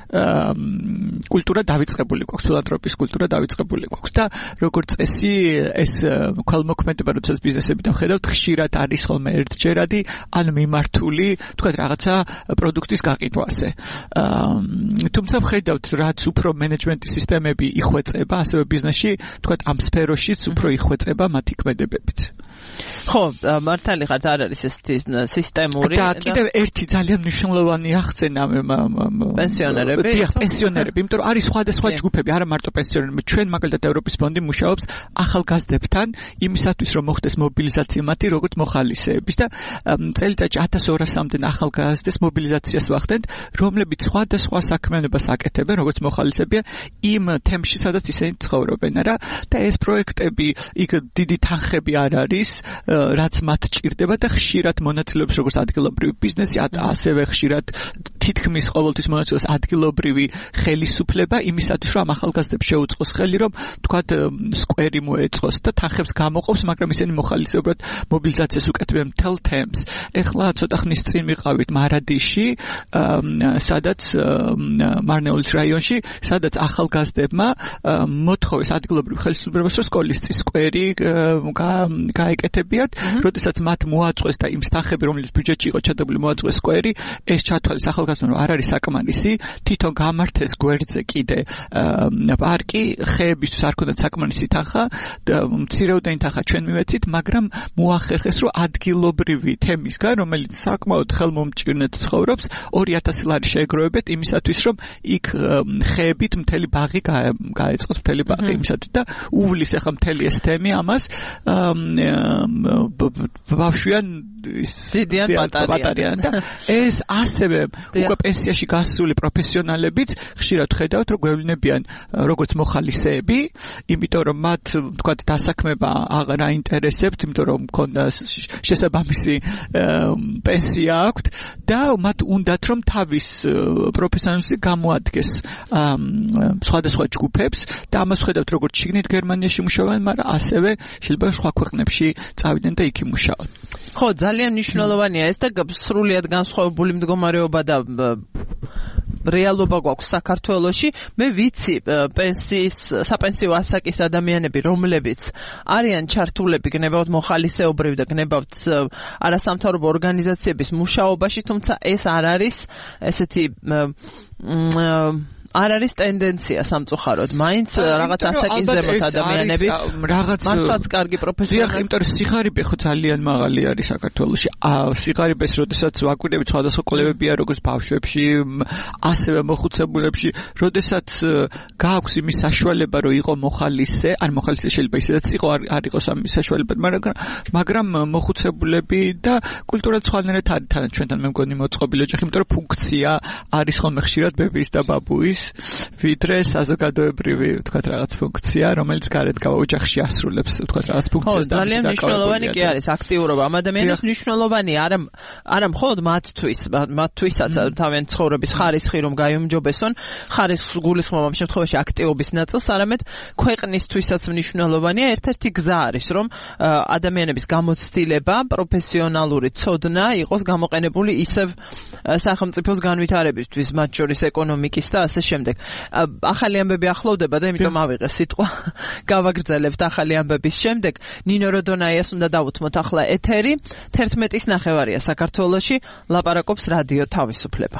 კულტურა დავიწყებული გვაქვს, ფილანთროპიის კულტურა დავიწყებული გვაქვს და როგორც წესი ეს ქველმოქმედება როდესაც ბიზნესებიდან ხედავთ ხშირად არის ხოლმე ერთჯერადი ან მიმართული თქვა რაღაცა პროდუქტის გაყიდვაზე. თუმცა ხედავთ რაც უფრო მენეჯმენტის სისტემები იხვეწება ასევე ბიზნესში თქვა ამ სფეროშიც უფრო იხვეწება მათი ქმედებებიც. ხო, მართალი ხართ, არ არის ეს სისტემური და კიდევ ერთი ძალიან მნიშვნელოვანი ახსენა პენსიონერები. პენსიონერები, იმიტომ რომ არის სხვადასხვა ჯგუფები, არა მარტო პენსიონერები. ჩვენ მაგალითად ევროპის ფონდი მუშაობს ახალგაზრდებთან იმისათვის რომ მოხდეს მობილიზაცია მათი როგორც მოხალისეების და წელიწადში 1200-მდე ახალგაზრდეს მობილიზაციას ვახდენთ, რომლებიც სხვადასხვა საქმიანობას აკეთებენ როგორც მოხალისეებია იმ თემში, სადაც ისინი ცხოვრობენ, რა და ეს პროექტები იქ დიდი თანხები არ არის, რაც მათ ჭირდება და ხშირად მონაწილეობს როგორც ადგილობრივი ბიზნესი, ასევე ხშირად თითქმის ყოველთვის მონაწილეობს ადგილობრივი ხელისუფლება იმისათვის რომ ახალგაზრდებს შეუწყოს ხელი რომ თქვათ სკვერი მოეწყოს და თანხებს გამოყოფს, მაგრამ ისინი მოხალისეობრივად მობილიზაციას უკეთებენ მთელ თემს. ეხლა ცოტა ხნის წინ ვიყავით მარადიში, სადაც მარნეულის რაიონში, სადაც ახალგაზრდებმა მოთხოვეს ადგილობრივ ხელისუფლებას, რომ სკოლის წის სკვერი გაეკეთებიათ, როდესაც მათ მოაწყვეს და იმ თანხები, რომელიც ბიუჯეტში იყო ჩადებული, მოაწყვეს სკვერი, ეს ჩათვალეს ახალგაზრდებმა, რომ არ არის საკმარისი, თვითონ გამართეს გვერდზე კიდე პარკი, ხეებისთვის არ ქონდათ საკმარისი თანხა, მცირეოდენი თანხა ჩვენ მივეცით, მაგრამ მოახერხეს, რომ ადგილობრივი თემისგან, რომელიც საკმაოდ ხელმომჭირნედ ცხოვრობს, 2000 ლარი შეეგროვებეთ იმისათვის, რომ იქ ხეებით მთელი ბაღი გაეწყოთ, მთელი ბაღი იმისათვის და უვლის ახლა მთელი ეს თემი ამას ბავშვიან დიდიან პატარიან და ეს ასევე უკვე პენსიაში გასული პროფესიონალებიც ხშირად ხედავთ, რომ გვევლინებიან როგორც მოხალისეები, იმიტომ რომ მათ თქვათ დასაქმება აღარ აინტერესებთ, იმიტომ რომ მქონდა შესაბამისი პენსია აქვთ და მათ უნდათ რომ თავის პროფესიონალიზმი გამოადგეს სხვადასხვა ჯგუფებს და ამას ხედავთ როგორც შიგნით გერმანიაში მუშაობენ, მაგრამ ასევე შეიძლება სხვა ქვეყნებში წავიდნენ და იქ იმუშაონ. ხო, ძალიან მნიშვნელოვანია ეს და სრულიად განსხვავებული მდგომარეობა და რეალობა გვაქვს საქართველოში. მე ვიცი საპენსიო ასაკის ადამიანები, რომლებიც არიან ჩართულები გნებავთ მოხალისეობრივ და გნებავთ არასამთავრობო ორგანიზაციების მუშაობაში, თუმცა ეს არ არის ესეთი არ არის ტენდენცია სამწუხაროდ. მაინც რაღაც ასაკის ზემოთ ადამიანები მართლაც კარგი პროფესიონალები. იმიტომ რომ სიღარიბე ხო ძალიან მაღალი არის საქართველოში. სიღარიბეს როდესაც ვაკვირდებით სხვადასხვა კოლეგებია როგორც ბავშვებში, ასევე მოხუცებულებში, როდესაც გააქვს იმის საშუალება რომ იყო მოხალისე, ან მოხალისე შეიძლება ისედაც იყო, არ იყოს ამის საშუალება, მაგრამ მოხუცებულები და კულტურა სხვანაირად არის ჩვენთან მე მგონი მოწყობილი ოჯახი, იმიტომ რომ ფუნქცია არის ხოლმე ხშირად ბებიის და ბაბუის ვიდრე საზოგადოებრივი, ვთქვათ, რაღაც ფუნქცია, რომელიც გარეთ ოჯახში ასრულებს, ვთქვათ, რაღაც ფუნქციას და ძალიან მნიშვნელოვანი კი არის აქტიურობა. ამ ადამიანის მნიშვნელოვანი არა მხოლოდ მათთვისაც თავიანთი ცხოვრების ხარისხი რომ გაიუმჯობესონ, ხარისხს გულისხმობ ამ შემთხვევაში აქტიობის ნაწილს, არამედ ქვეყნისთვისაც მნიშვნელოვანია. ერთ-ერთი გზა არის, რომ ადამიანების გამოცდილება, პროფესიონალური ცოდნა იყოს გამოყენებული ისევ სახელმწიფოს განვითარებისთვის, მათ შორის ეკონომიკის და ასე შემდეგ. ახალი ამბები ახლოვდება და იმიტომ ავიღე სიტყვა. გავაგრძელებთ ახალი ამბების შემდეგ. ნინო როდონაიას უნდა დავუთმოთ ახლა ეთერი. 11:09 საქართველოში ლაპარაკობს რადიო თავისუფლება.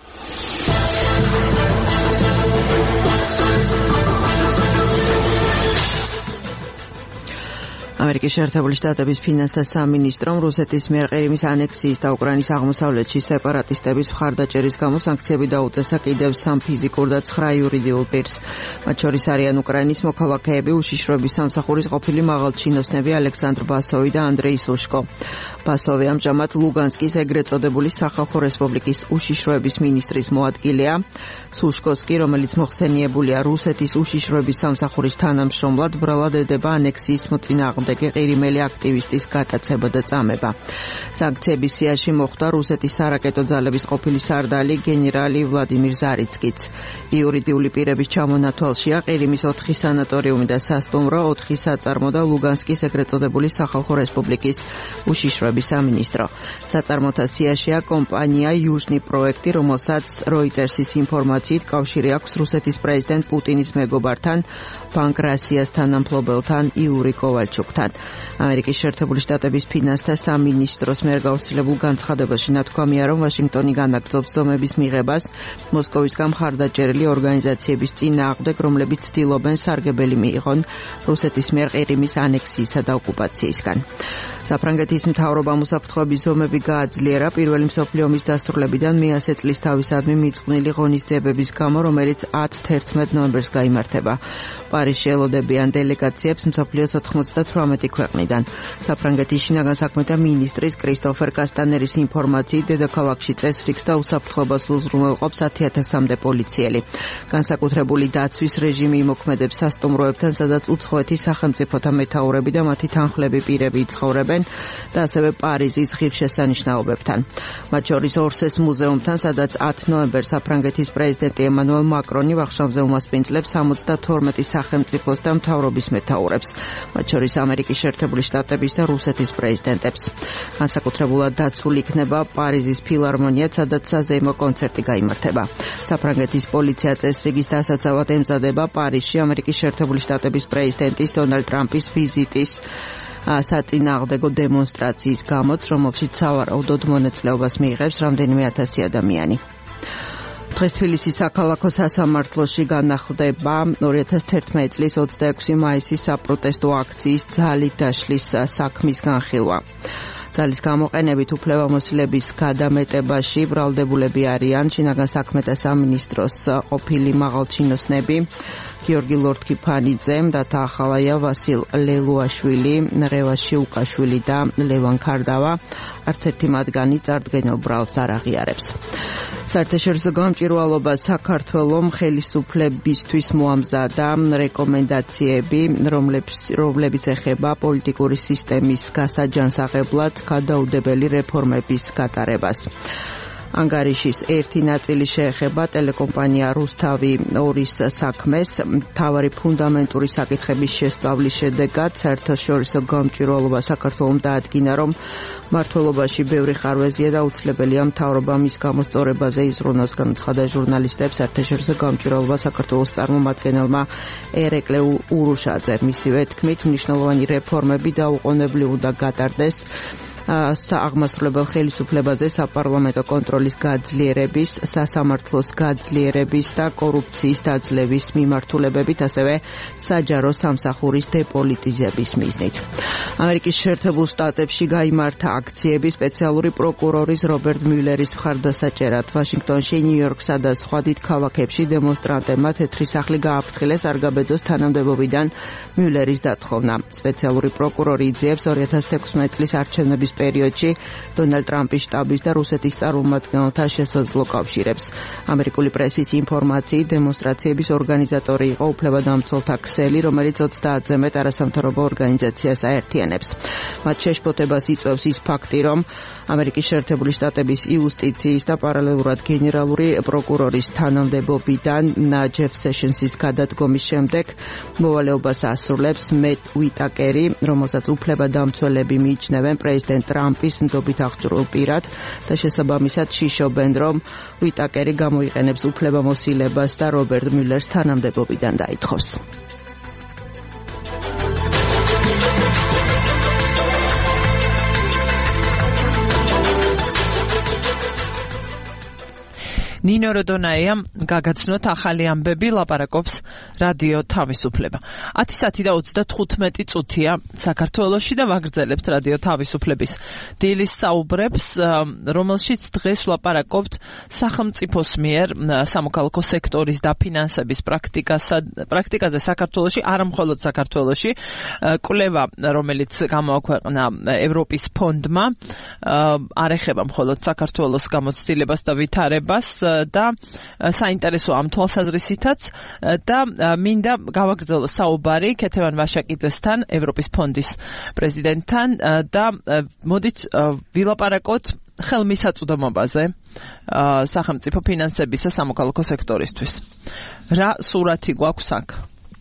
ამერიკის შეერთებული შტატების ფინანსთა სამინისტრომ რუსეთის მიერ ყირიმის ანექსიის და უკრაინის აღმოსავლეთში სეპარატისტების მხარდაჭერის გამო სანქციები დაუწესა კიდევ 3 ფიზიკურ და 9 იურიდიულ პირს. მათ შორის არიან უკრაინის მოქალაქეები, უშიშროების სამსახურის ყოფილი მაღალჩინოსნები ალექსანდრ ბასოვი და ანდრეი სუშკო. ბასოვი ამჟამად ლუგანსკის ეგრეთ წოდებული სახალხო რესპუბლიკის უშიშროების მინისტრის მოადგილეა. სუშკოს კი, რომელიც მოხსენიებულია რუსეთის უშიშროების სამსახურის თანამშრომლად, ბრალად ედება ანექსიის მოწინააღმდეგე ყირიმელი აქტივისტის გატაცება და წამება. სანქციების სიაში მოხვდა რუსეთის სარაკეტო ძალების ყოფილი სარდალი გენერალი ვლადიმირ ზარიცკიც. იურიდიული პირების ჩამონათვალშია ყირიმის 4 სანატორიუმი და სასტუმრო, 4 საწარმო და ლუგანსკის ეგრეთ წოდებული სახალხო რესპუბლიკის უშიშროების სამინისტრო. საწარმოთა სიაშია კომპანია იუჟნი პროექტი, რომელსაც როიტერსის ინფორმაციით კავშირი აქვს რუსეთის პრეზიდენტ პუტინის მეგობართან, ბანკრასიას თანამფლობელთან იური კოვალჩუკთან. ამერიკის შეერთებული შტატების ფინანსთა სამინისტროს მიერ გავრცელებულ განცხადებაში ნათქვამია, რომ ვაშინგტონი განაგრძობს ზომების მიღებას მოსკოვისგან მხარდაჭერილი ორგანიზაციების წინააღმდეგ, რომლებიც ცდილობენ სარგებელი მიიღონ რუსეთის მიერ ყირიმის ანექსიისა და ოკუპაციისგან. საფრანგეთის მთავრობამ უსაფრთხოების ზომები გააძლიერა პირველი მსოფლიო ომის დასრულებიდან მე-100 წლის თავისადმი მიწყვნილი ღონისძიებების გამო, რომელიც 10-11 ნოემბერს გაიმართება. პარიზში ელოდებიან დელეგაციებს მსოფლიოს 98 ქვეყნიდან. საფრანგეთის შინაგან საქმეთა მინისტრის კრისტოფერ კასტანერის ინფორმაციით, დედაქალაქში წესრიგს და უსაფრთხოებას უზრუნველყოფს 10,000-მდე პოლიციელი. განსაკუთრებული დაცვის რეჟიმი იმოქმედებს სასტუმროებთან, სადაც უცხოეთის სახელმწიფოთა მეთაურები და მათი თანხლები პირები იცხოვრებენ და ასევე პარიზის ღირსშესანიშნაობებთან. მათ შორის ორსეს მუზეუმთან, სადაც 10 ნოემბერს საფრანგეთის პრეზიდენტი ემანუელ მაკრონი ვახშამზე უმასპინძლებს 72 სახელმწიფოს და მთავრობის მეთაურებს, მათ შორის ამერიკის შეერთებული შტატების და რუსეთის პრეზიდენტებს. განსაკუთრებულად დაცული იქნება პარიზის ფილარმონია, სადაც საზეიმო კონცერტი გაიმართება. საფრანგეთის პოლიცია წესრიგის დასაცავად ემზადება პარიზში ამერიკის შეერთებული შტატების პრეზიდენტის დონალდ ტრამპის ვიზიტის საწინააღმდეგო დემონსტრაციის გამოც, რომელშიც სავარაუდოდ მონაწილეობას მიიღებს რამდენიმე 1000 ადამიანი. დღეს თბილისის საქალაქო სასამართლოში განახლდება 2011 წლის 26 მაისის საპროტესტო აქციის ძალით დაშლის საქმის განხილვა. ძალის გამოყენებით უფლებამოსილების გადამეტებაში ბრალდებულები არიან შინაგან საქმეთა სამინისტროს ყოფილი მაღალჩინოსნები გიორგი ლორთქიფანიძე, დათა ახალაია, ვასილ ლელუაშვილი, რევას შიუკაშვილი და ლევან ქარდავა. არც ერთი მათგანი წარდგენილ ბრალს არ აღიარებს. საერთაშორისო გამჭვირვალობა საქართველოს ხელისუფლებისთვის მოამზადა რეკომენდაციები, რომლებიც ეხება პოლიტიკური სისტემის გასაჯანსაღებლად გადაუდებელი რეფორმების გატარებას. ანგარიშის ერთი ნაწილი შეეხება ტელეკომპანია რუსთავი 2-ის საქმეს. მთავარი ფუნდამენტური საკითხების შესწავლის შედეგად საერთაშორისო გამჭვირვალობა საქართველოს დაადგინა, რომ მმართველობაში ბევრი ხარვეზია და უცლებელია მთავრობამ მის გამოსწორებაზე იზრუნოს, განუცხადა ჟურნალისტებს საერთაშორისო გამჭვირვალობა საქართველოს წარმომადგენელმა ერეკლე ურუშაძე. მისივე თქმით, მნიშვნელოვანი რეფორმები დაუყოვნებლივ უნდა გატარდეს აღმასრულებელ ხელისუფლებაზე საპარლამენტო კონტროლის გაძლიერების, სასამართლოს გაძლიერების და კორუფციის დაძლევის მიმართულებებით, ასევე საჯარო სამსახურის დეპოლიტიზების მიზნით. ამერიკის შეერთებულ შტატებში გაიმართა აქციები სპეციალური პროკურორის რობერტ მიულერის მხარდასაჭერად. ვაშინგტონში, ნიუ-იორკსა და სხვა დიდ ქალაქებში დემონსტრანტებმა თეთრი სახლი გააფრთხილეს არგაბედოს თანამდებობიდან მიულერის დათხოვნა. სპეციალური პროკურორი იძიებს 2016 წლის არჩევნების ოპერაციის პერიოდში დონალდ ტრამპის შტაბის და რუსეთის წარმომადგენელთა შესაძლო კავშირებს. ამერიკული პრესის ინფორმაციით დემონსტრაციების ორგანიზატორი იყო უფლებადამცველთა ქსელი, რომელიც 30-ზე მეტ არასამთავრობო ორგანიზაციას აერთიანებს. მათ შეშფოთებას იწვევს ის ფაქტი, რომ ამერიკის შეერთებული შტატების იუსტიციის და პარალელურად გენერალური პროკურორის თანამდებობიდან ჯეფ სეშენსის გადადგომის შემდეგ მოვალეობას ასრულებს მეტ უიტაკერი, რომელსაც უფლებადამცველები მიიჩნევენ პრეზიდენტ ტრამპის ნდობით აღჭურვილ პირად და შესაბამისად შიშობენ, რომ უიტაკერი გამოიყენებს უფლებამოსილებას და რობერტ მიულერს თანამდებობიდან დაითხოვს. ნინო როდონაიამ გაგაცნოთ ახალი ამბები, ლაპარაკობს რადიო თავისუფლება. 10:35 წუთია საქართველოში და ვაგრძელებთ რადიო თავისუფლების დილის საუბრებს, რომელშიც დღეს ვლაპარაკობთ სახელმწიფოს მიერ სამოქალაქო სექტორის დაფინანსების პრაქტიკაზე საქართველოში, არა მხოლოდ საქართველოში. კვლევა, რომელიც გამოაქვეყნა ევროპის ფონდმა, არ ეხება მხოლოდ საქართველოს გამოცდილებას და ვითარებას და საინტერესო ამ თვალსაზრისითაც და მინდა გავაგრძელო საუბარი ქეთევან ვაშაკიძესთან, ევროპის ფონდის პრეზიდენტთან და მოდით ვილაპარაკოთ ხელმისაწვდომობაზე სახელმწიფო ფინანსებისა სამოქალაქო სექტორისთვის. რა სურათი გვაქვს აქ?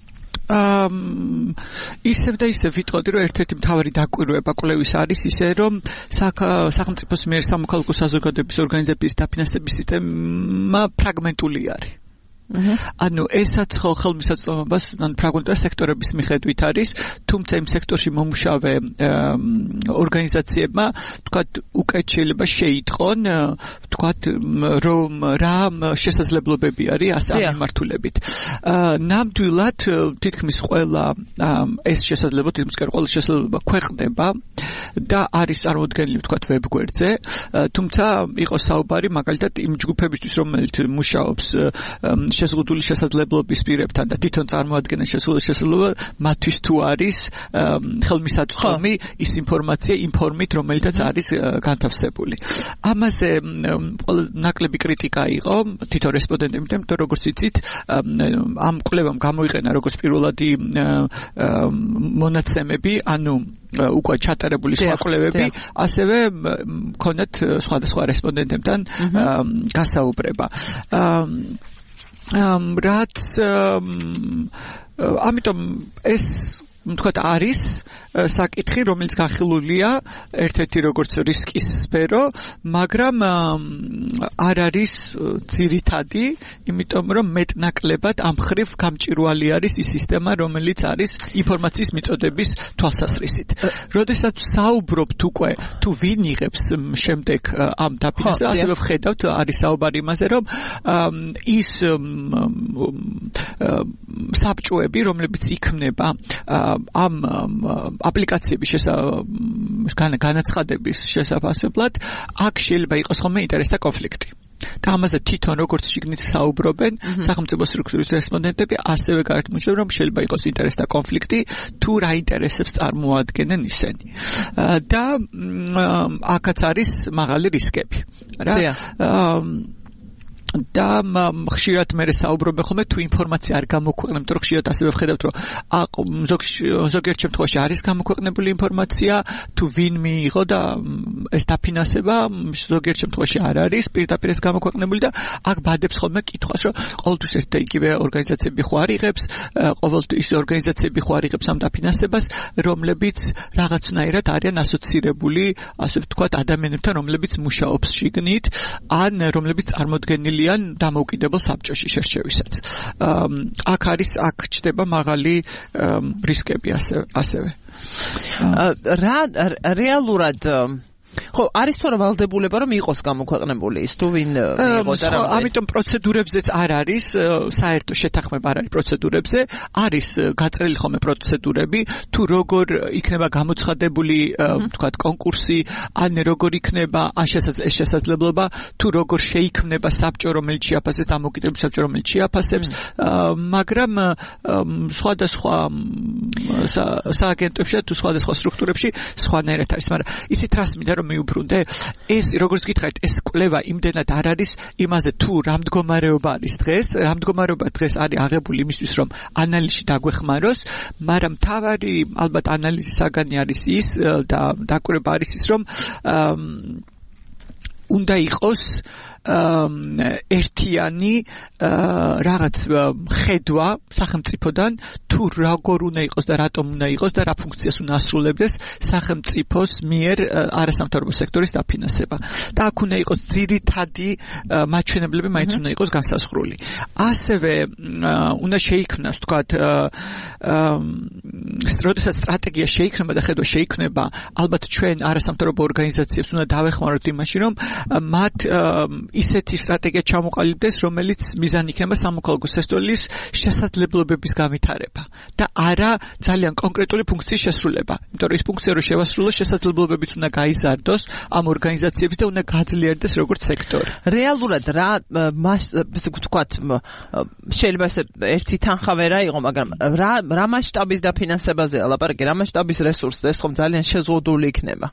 ისევ და ისევ ვიტყოდი, რომ ერთ-ერთი მთავარი დაკვირვება კვლევის არის ისე, რომ სახელმწიფოს მიერ სამოქალაქო საზოგადოების ორგანიზების დაფინანსების სისტემა ფრაგმენტული არის. ანუ ესაც ხელმისაწვდომობას ფრაგმენტული სექტორების მიხედვით არის, თუმცა იმ სექტორში მომუშავე ორგანიზაციებმა თქვათ უკეთ შეიძლება შეიტყონ, თქვათ რომ რა შესაძლებლობები არის ასეთ მიმართულებით. ნამდვილად თითქმის ყველა ეს შესაძლებლობა, თითქმის ყველა შესაძლებლობა ქვეყნდება და არის წარმოდგენილი თქვათ ვებგვერდზე, თუმცა იყო საუბარი მაგალითად იმ ჯგუფებისთვის, რომელიც მუშაობს შეზღუდული შესაძლებლობის პირებთან და თვითონ წარმოადგენენ შეზღუდული შესაძლებლობა, მათთვის თუ არის ხელმისაწვდომი ის ინფორმაცია ინფორმით, რომელთაც არის განთავსებული. ამაზე ნაკლები კრიტიკა იყო თვითონ რესპონდენტებთან, იმიტომ როგორც იცით, ამ კვლევამ გამოიყენა როგორც პირველადი მონაცემები, ანუ უკვე ჩატარებული სხვა კვლევები, ასევე მქონდათ სხვადასხვა რესპონდენტებთან გასაუბრება. რაც ამიტომ ეს თქვათ არის საკითხი, რომელიც განხილულია ერთ-ერთი როგორც რისკის სფერო, მაგრამ არ არის ძირითადი, იმიტომ რომ მეტნაკლებად ამ ხრივ გამჭირვალი არის ის სისტემა, რომელიც არის ინფორმაციის მიწოდების თვალსაზრისით. როდესაც საუბრობთ უკვე თუ ვინ იღებს შემდეგ ამ დაფინანსებას, ასევე ვხედავთ არის საუბარი იმაზე, რომ ის საბჭოები, რომლებიც იქმნება ამ აპლიკაციების განაცხადების შესაძლებლად, აქ შეიძლება იყოს ხოლმე ინტერესთა კონფლიქტი. და ამაზე თვითონ როგორც შიგნით საუბრობენ სახელმწიფო სტრუქტურის რესპონდენტები, ასევე გაერთმუშავენ, რომ შეიძლება იყოს ინტერესთა კონფლიქტი, თუ რა ინტერესებს წარმოადგენენ ისინი. და აქაც არის მაღალი რისკები. რა? და ხშირად მე საუბრობენ ხოლმე თუ ინფორმაცია არ გამოქვეყნებთ, რომ ხშირად ასევე ვხედავთ, რომ ზოგიერთ შემთხვევაში არის გამოქვეყნებული ინფორმაცია, თუ ვინ მიიღო და ეს დაფინანსება ზოგიერთ შემთხვევაში არ არის პირდაპირ ეს გამოქვეყნებული და აქ ბადებს ხოლმე კითხვას, რომ ყოველთვის ერთ და იგივე ორგანიზაციები ხო არ იღებს, ყოველთვის ორგანიზაციები ხო არ იღებს ამ დაფინანსებას, რომლებიც რაღაცნაირად არიან ასოცირებული, ასე ვთქვათ, ადამიანებთან, რომლებიც მუშაობს შიგნით, ან რომლებიც წარმოდგენილი დამოუკიდებელ საბჭოში შერჩევისაც. აქ ჩდება მაღალი რისკები ასევე. რა რეალურად ხო, არის თუ არა ვალდებულება რომ იყოს გამოქვეყნებული ის თუ ვინ მიიღო და რა. ამიტომ პროცედურებზეც არ არის საერთო შეთანხმება არ არის პროცედურებზე, არის გაწერილი ხოლმე პროცედურები, თუ როგორ იქნება გამოცხადებული, თქვათ, კონკურსი, ან როგორ იქნება ეს შესაძლებლობა, თუ როგორ შეიქმნება საბჭო, რომელიც შეაფასებს დამოუკიდებელი საბჭო, რომელიც შეაფასებს, მაგრამ სხვადასხვა სააგენტოებში თუ სხვადასხვა სტრუქტურებში სხვანაირად არის, მაგრამ ისიც რას მინდა რომ მიუბრუნდე, ეს როგორც გითხარით, ეს კვლევა იმდენად არ არის იმაზე თუ რა მდგომარეობა არის დღეს, რა მდგომარეობა დღეს არის აღებული იმისთვის რომ ანალიზში დაგვეხმაროს, მაგრამ მთავარი ალბათ ანალიზის საგანი არის ის და დაკვირვება არის ის რომ უნდა იყოს ერთიანი რაღაც ხედვა სახელმწიფოდან თუ როგორ უნდა იყოს და რატომ უნდა იყოს და რა ფუნქციას უნდა ასრულებდეს სახელმწიფოს მიერ არასამთავრობო სექტორის დაფინანსება. და აქ უნდა იყოს ძირითადი მაჩვენებლები მაინც უნდა იყოს განსაზღვრული. ასევე უნდა შეიქმნას, თქვათ, როდესაც სტრატეგია შეიქმნება და ხედვა შეიქმნება, ალბათ ჩვენ არასამთავრობო ორგანიზაციებს უნდა დავეხმაროთ იმაში, რომ მათ ისეთი სტრატეგია ჩამოყალიბდეს, რომელიც მიზანი იქნება სამოქალაქო სექტორის შესაძლებლობების განვითარება და არა ძალიან კონკრეტული ფუნქციის შესრულება. იმიტომ რომ ეს ფუნქცია რო შევასრულოს, შესაძლებლობებიც უნდა გაიზარდოს ამ ორგანიზაციების და უნდა გაძლიერდეს როგორც სექტორი. რეალურად რა ვთქვათ, შეიძლება ესე ერთი თანხა ვერა იყო, მაგრამ რა მასშტაბის დაფინანსებაზეა ლაპარაკი, რა მასშტაბის რესურსზე, ეს ხომ ძალიან შეზღუდული იქნება.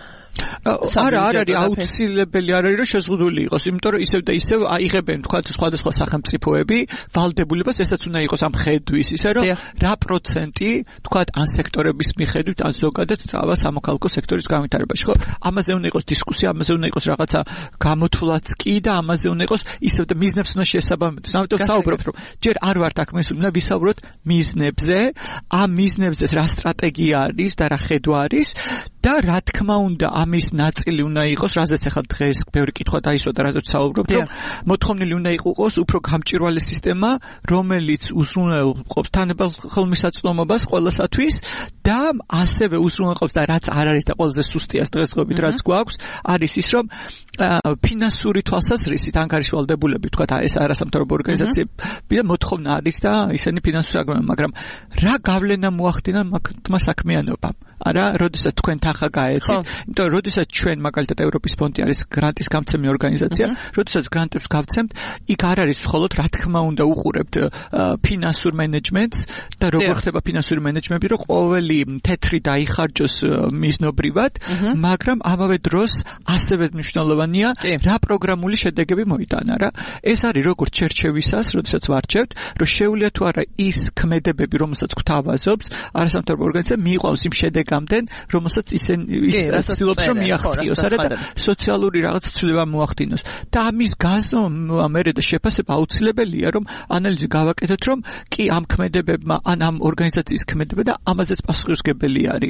არა არის აუცილებელი არ არის რომ შეზღუდული იყოს, იმიტომ რომ ისევ და ისევ აიღებენ თქვა სხვადასხვა სახელმწიფოები ვალდებულებას, ესაც უნდა იყოს ამ ხედვის, ისე რომ რა პროცენტი თქვა ან სექტორების მიხედვით ან ზოგადად წავა სამოქალაქო სექტორის განვითარებაში, ხო? ამაზე უნდა იყოს დისკუსია, ამაზე უნდა იყოს რაღაცა გამოთვლაც კი და ამაზე უნდა იყოს ისევ და მიზნებს უნდა შეესაბამებოდეს. ამიტომ საუბრობთ რომ ჯერ არ ვართ აქ მისული, უნდა ვისაუბროთ მიზნებზე, ამ მიზნებზე რა სტრატეგია არის და რა ხედვა არის და რა თქმა უნდა ამის ნაწილი უნდა იყოს, რაზეც ახლა დღეს ბევრი კითხვა დაისვა და რაზეც საუბრობთ, რომ მოთხოვნილი უნდა იყოს უფრო გამჭვირვალე სისტემა, რომელიც უზრუნველყოფს თანაბარ ხელმისაწვდომობას ყველასათვის და ასევე უზრუნველყოფს და რაც არ არის და ყველაზე სუსტია დღესდღეობით რაც გვაქვს, არის ის, რომ ფინანსური თვალსაზრისით ანგარიშვალდებულები, თქვა ეს არასამთავრობო ორგანიზაციები მოთხოვნა არის და ისინი ფინანსური აგროვებენ, მაგრამ რა გავლენა მოახდინა მაგ საქმიანობამ? არა, როდესაც თქვენ თანხა გაეცით, იმიტომ რომ როდესაც ჩვენ მაგალითად ევროპის ფონდი არის გრანტის გამცემი ორგანიზაცია, როდესაც გრანტებს გავცემთ, იქ არ არის მხოლოდ რა თქმა უნდა უყურებთ ფინანსურ მენეჯმენტს და როგორ ხდება ფინანსური მენეჯმენტი, რომ ყოველი თეთრი დაიხარჯოს მიზნობრივად, მაგრამ ამავე დროს ასევე მნიშვნელოვანია რა პროგრამული შედეგები მოიტანა რა. ეს არის როგორც შერჩევისას, როდესაც ვარჩევთ, რომ შეუძლია თუ არა ის ქმედებები, რომელსაც გვთავაზობს არასამთავრობო ორგანიზაცია მიიყვანოს იმ შედეგამდე, რომელსაც ის ცდილობს რომ მიაღწიოს, არა და სოციალური რაღაც ცვლილება მოახდინოს. და ამის გაზომვა მერე და შეფასება აუცილებელია, რომ ანალიზი გავაკეთოთ, რომ კი ამ ქმედებებმა ან ამ ორგანიზაციის ქმედება და ამაზეც პასუხისმგებელი არის.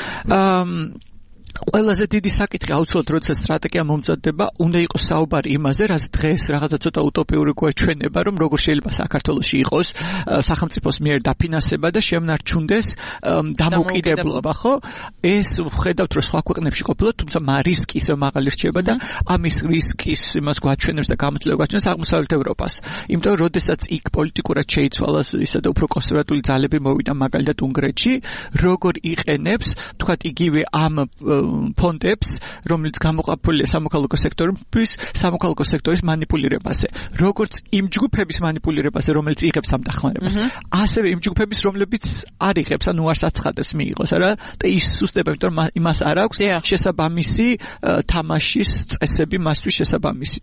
ყველაზე დიდი საკითხი აუცილებლად როდესაც სტრატეგია მომზადდება, უნდა იყოს საუბარი იმაზე, რაც დღეს რაღაცა ცოტა утопიური გვეჩვენება, რომ როგორ შეიძლება საქართველოში იყოს სახელმწიფოს მიერ დაფინანსება და შემნარჩუნდეს დამოუკიდებლობა, ხო? ეს ვხედავთ, რომ სხვა ქვეყნებში ყოფილა, თუმცა რისკი ისე მაღალი რჩება და ამის რისკის იმას გვაჩვენებს და გამოწვევას გვაჩვენებს აღმოსავლეთ ევროპას. იმიტომ რომ როდესაც იქ პოლიტიკურად შეიცვალა ისა და უფრო კონსერვატული ძალები მოვიდა მაგალითად უნგრეთში, როგორ იყენებს, თქვათ იგივე ამ ფონდებს, რომელიც გამოყოფილია სამოქალაქო სექტორის მანიპულირებაზე. როგორც იმ ჯგუფების მანიპულირებაზე, რომელიც იღებს ამ დახმარებას, ასევე იმ ჯგუფების, რომლებიც არ იღებს, ანუ არს აცხადებს მიიღოს, არა? და ის სუსტდება, იმიტომ რომ იმას არ აქვს შესაბამისი თამაშის წესები მასთვის შესაბამისი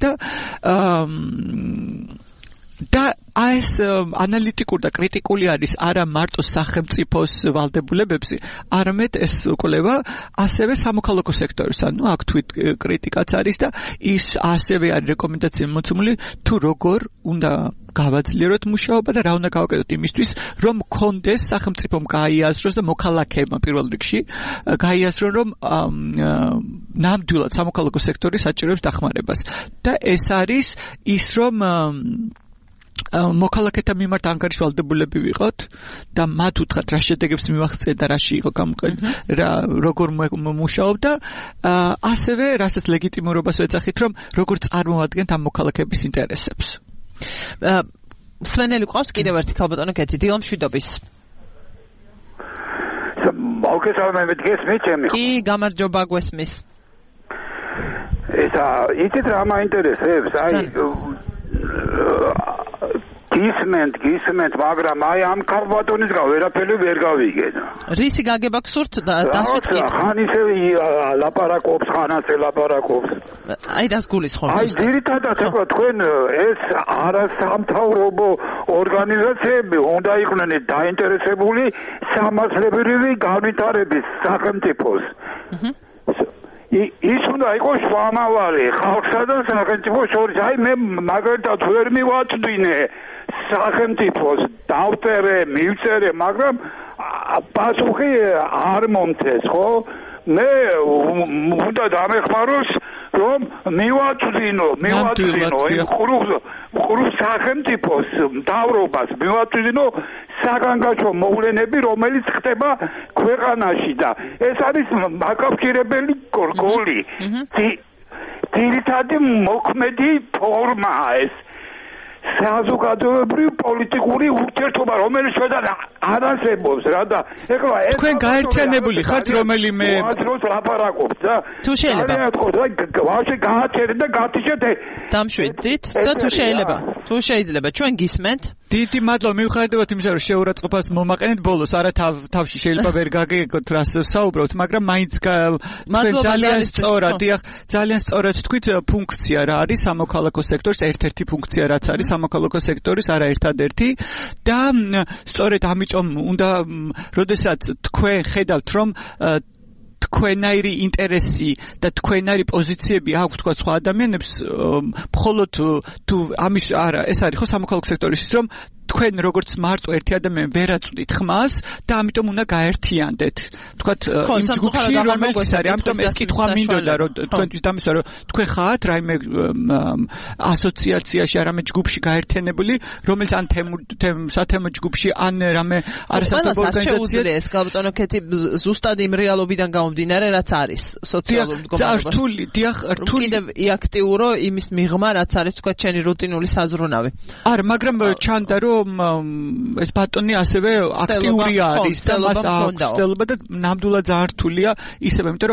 და ეს ანალიტიკური და კრიტიკული არის არა მარტო სახელმწიფოს ვალდებულებებზე, არამედ ეს კვლევა ასევე სამოქალაქო სექტორის, ანუ აქ თვით კრიტიკაც არის და ის ასევე არის რეკომენდაცია მოცემული თუ როგორ უნდა გავაძლიეროთ მუშაობა და რა უნდა გავაკეთოთ იმისთვის, რომ კონდეს სახელმწიფომ გაიაზროს და მოქალაქეებმა პირველ რიგში გაიაზრონ, რომ ნამდვილად სამოქალაქო სექტორი საჭიროებს დახმარებას. და ეს არის ის, რომ მოქალაქეთა მიმართ ანგარიშვალდებულები ვიყოთ და მათ უთხრათ რა შედეგებს მივახცეთ და რაში იყო გამოყენებული რა როგორ მუშაობდა ასევე რასაც ლეგიტიმურობას ვეძახით რომ როგორ წარმოადგენთ ამ მოქალაქეების ინტერესებს სვენელი ყავს კიდევ ერთი ქალბატონო კეთი დილა მშვიდობის მოგესალმებით გესმით ჩემი კი გამარჯობა გვესმის ესა იცით რა მაინტერესებს აი გისმენთ მაგრამ აი ამ ქალბატონისგან ვერაფერი ვერ გავიგენ რისი გაგება გსურთ დასვით კი ხან ისე ლაპარაკობს ხან ასე ლაპარაკობს აი რას გულისხმობთ აი ძირითადად ეხლა თქვენ ეს არასამთავრობო ორგანიზაციები უნდა იყვნენ დაინტერესებული სამართლებრივი განვითარების სახელმწიფოს ის უნდა იყოს შუამავალი ხალხსა და სახელმწიფოს შორის აი მე მაგალითად ვერ მივაწვდინე სახელმწიფოს დავწერე მივწერე მაგრამ პასუხი არ მომწეს ხო მე უნდა დამეხმაროს რომ მივაწვდინო იმ ხურუხ სახელმწიფოს მთავრობას მივაწვდინო საგანგაშო მოვლენები რომელიც ხდება ქვეყანაში და ეს არის მაკავშირებელი გოლი ძირითადი მოქმედი ფორმაა ეს საზოგადოებრივი პოლიტიკური ურთიერთობა რომელიც შედან არ არსებობს რა და ეხლა ეს თქვენ გაერთიანებული ხართ რომელიმე მოაწყოს ლაპარაკობს და თუ შეიძლება ვაში გააჩერეთ და გათიშეთ დამშვიდით და თუ შეიძლება ჩვენ გისმენთ დიდი მადლობა მივხვდებათ იმისა რომ შეურაცხყოფას მომაყენეთ ბოლოს არა თავში შეიძლება ვერ გაგეგოთ რას საუბრობთ მაგრამ მაინც ძალიან სწორად თქვით ფუნქცია რა არის სამოქალაქო სექტორის ერთ-ერთი ფუნქცია რაც არის სამოქალაქო სექტორის არაერთადერთი და სწორედ ამიტომ უნდა როდესაც თქვენ ხედავთ რომ თქვენაირი ინტერესი და თქვენაირი პოზიციები აქვს თქვა სხვა ადამიანებს მხოლოდ თუ ამის არა ეს არის ხო სამოქალაქო სექტორის ის რომ თქვენ როგორც მარტო ერთი ადამიანი ვერ აწვდით ხმას და ამიტომ უნდა გაერთიანდეთ თქვათ იმ ჯგუფში რომელიც არის ამიტომ ეს კითხვა მინდოდა რომ თქვენთვის დამისვა რომ თქვენ ხართ რაიმე ასოციაციაში არამედ ჯგუფში გაერთიანებული რომელიც ან სათემო ჯგუფში ან რამე არასამთავრობო ორგანიზაცია ეს გაბატონო კეთი ზუსტად იმ რეალობიდან გამომდინარე რაც არის სოციალურ მდგომარეობაში დიახ რთული კიდევ იაქტიურო იმის მიღმა რაც არის თქვა ჩენი რუტინული საზრუნავი არა მაგრამ ჩანდა რომ ეს ბატონი ასევე აქტიური არის და მას აქვს ცდილობა და ნამდვილად ძალიან რთულია ისევე იმიტომ რომ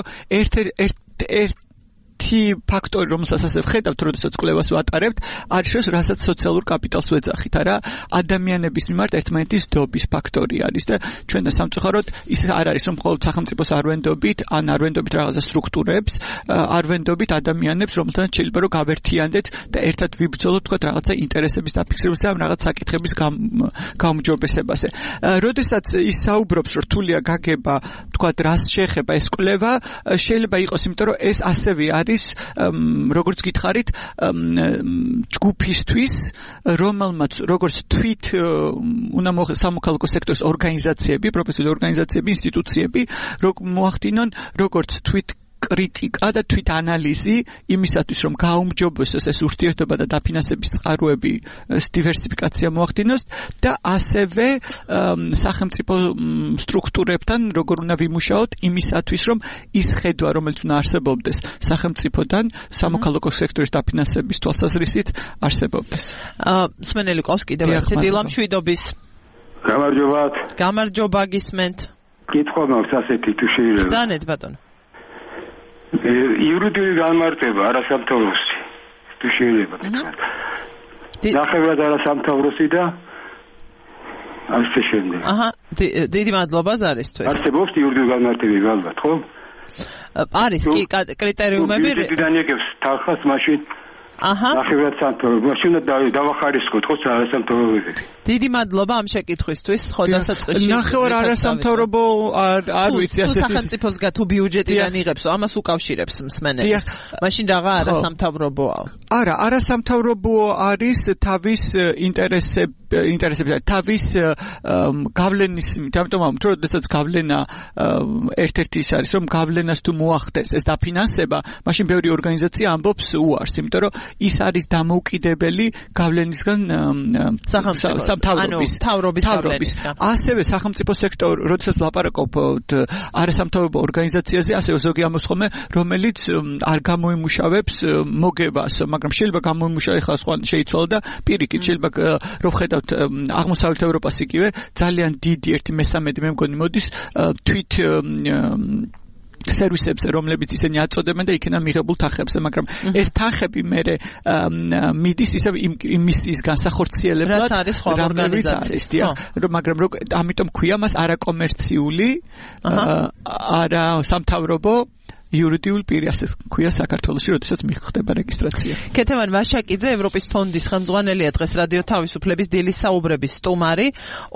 ერთი ფაქტორი რომელსაც ასე ვხედავთ როდესაც კვლევას ვატარებთ არის ეს რასაც სოციალურ კაპიტალს ვეძახით არა ადამიანების მიმართ ერთმანეთის დობის ფაქტორი არის და ჩვენ და სამწუხაროდ ის არ არის რომ მხოლოდ სახელმწიფოს არ ვენდობით ან არ ვენდობით რაღაცა სტრუქტურებს არ ვენდობით ადამიანებს რომელთანაც შეიძლება რომ გავერთიანდეთ და ერთად ვიბრძოლოთ თქვა რაღაცა ინტერესების დაფიქსირებას და რაღაც საკითხების გაუმჯობესებაზე როდესაც ის საუბრობს რომ რთულია გაგება თქვა რას შეეხება ეს კვლევა შეიძლება იყოს იმიტომ რომ ეს ასევე არის როგორც გითხარით ჯგუფისთვის რომელმაც როგორც თვით უნდა სამოქალაქო სექტორის ორგანიზაციები პროფესიული ორგანიზაციები ინსტიტუციები მოახდინონ როგორც თვით კრიტიკა და თვით ანალიზი იმისათვის რომ გაუმჯობესოს ეს ურთიერთობა და დაფინანსების წყაროები დივერსიფიკაცია მოახდინოს და ასევე სახელმწიფო სტრუქტურებთან როგორ უნდა ვიმუშაოთ იმისათვის რომ ის ხედვა რომელიც უნდა არსებობდეს სახელმწიფოდან სამოქალაქო სექტორის დაფინანსების თვალსაზრისით არსებობდეს სვენელი ყავს კიდევ ერთი დილა მშვიდობის გამარჯობა გისმენთ კითხვა მაქვს ასეთი თუ შეიძლება ბრძანეთ ბატონო იურიდიული განმარტება არასამთავრობოსი თუ შეიძლება ნახევრად არასამთავრობოსი და ასე შემდეგ აჰა დიდი მადლობა ზარისთვის არსებობს იურიდიული განმარტებები ალბათ ხო არის კი კრიტერიუმები დანიეგებს თანხას მაშინ აჰა ნახევრად სამთავრობო მაშინ უნდა დავახარისკოთ ხო არასამთავრობოები დიდი მადლობა ამ შეკითხვისთვის. ხო, დასაწყისში. ნახევარ არასამთავრობო არ ვიცი ასეთი. სახელმწიფოს თუ ბიუჯეტიდან იღებსო, ამას უკავშირებს მსმენელი. მაშინ რაღაც არასამთავრობოა. არა, არასამთავრობო არის თავის ინტერესები, თავის გავლენის, ამიტომ როდესაც გავლენა ერთ-ერთი ის არის, რომ გავლენას თუ მოახდეს ეს დაფინანსება, მაშინ ბევრი ორგანიზაცია ამბობს უარს, იმიტომ რომ ის არის დამოუკიდებელი გავლენისგან სამთავრობის გავლენისგან. ასევე სახელმწიფო სექტორი, როდესაც ვლაპარაკობთ არასამთავრობო ორგანიზაციაზე, ასევე ზოგი ამბობს ხოლმე, რომელიც არ გამოიმუშავებს მოგებას, მაგრამ შეიძლება გამოიმუშავე ხა სხვა შეიცვალა და პირიქით შეიძლება რომ ხედავთ აღმოსავლეთ ევროპას იგივე ძალიან დიდი 1/13 მე მგონი მოდის თვით სერვისებზე, რომლებიც ისინი აწოდებენ და იქიდან მიღებულ თანხებზე, მაგრამ ეს თანხები მერე მიდის ისევ იმის განსახორციელებლად, რომელიც არის, მაგრამ ამიტომ ქვია მას არაკომერციული, არა სამთავრობო იურიდიული პირი, ასე ქვია საქართველოში, როდესაც მიხვდება რეგისტრაცია. ქეთევან ვაშაკიძე, ევროპის ფონდის ხელმძღვანელია, დღეს რადიო თავისუფლების დილის საუბრების სტუმარი.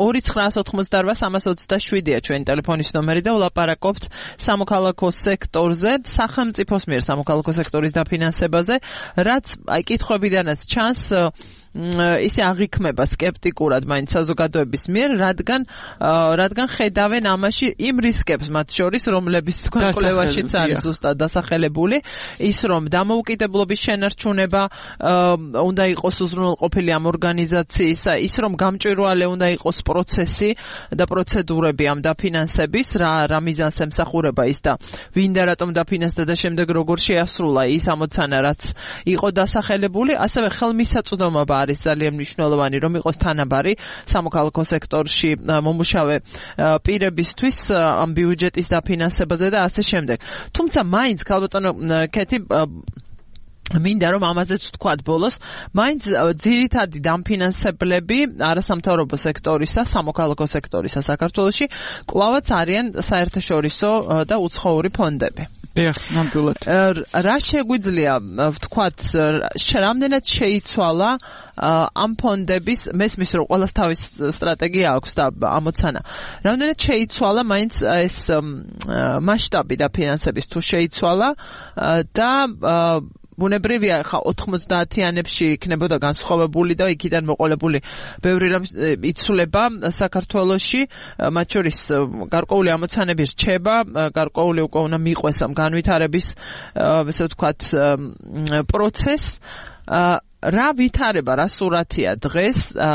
2988-327-ია ჩვენი ტელეფონის ნომერი და ვლაპარაკობთ სამოქალაქო სექტორზე, სახელმწიფოს მიერ სამოქალაქო სექტორის დაფინანსებაზე, რაც აი კითხვებიდანაც ჩანს ისე აღიქმება სკეპტიკურად მაინც საზოგადოების მიერ, რადგან ხედავენ ამაში იმ რისკებს მათ შორის, რომლებიც თქვენ კვლევაშიც არის ზუსტად დასახელებული, ის რომ დამოუკიდებლობის შენარჩუნება უნდა იყოს უზრუნველყოფილი ამ ორგანიზაციის, ის რომ გამჭვირვალე უნდა იყოს პროცესი და პროცედურები ამ დაფინანსების, რა მიზანს ემსახურება ის და ვინ და რატომ დაფინანსდა და შემდეგ როგორ შეასრულა ის ამოცანა, რაც იყო დასახელებული, ასევე ხელმისაწვდომობა არის ძალიან მნიშვნელოვანი, რომ იყოს თანაბარი სამოქალაქო სექტორში მომუშავე პირებისთვის ამ ბიუჯეტის დაფინანსებაზე და ასე შემდეგ. თუმცა მაინც ქალბატონო ქეთი მინდა რომ ამაზეც ვთქვათ ბოლოს, მაინც ძირითადი დამფინანსებლები არასამთავრობო სექტორისა, სამოქალაქო სექტორისა საქართველოში კვლავაც არიან საერთაშორისო და უცხოური ფონდები. ნამდვილად. რა შეგვიძლია ვთქვათ, რამდენად შეიცვალა ამ ფონდების, მესმის რომ ყველას თავის სტრატეგია აქვს და ამოცანა. რამდენად შეიცვალა მაინც ეს მასშტაბი დაფინანსების თუ შეიცვალა და ბუნებრივია ხა 90-იანებში იქნებოდა განსხვავებული და იქიდან მოყოლებული ბევრი რამ იცვლება საქართველოში, მათ შორის გარკვეული ამოცანები რჩება, გარკვეული უკვე უნდა მიყვეს ამ განვითარების, ესე ვთქვათ, პროცესს. რა ვითარება, რა სურათია დღეს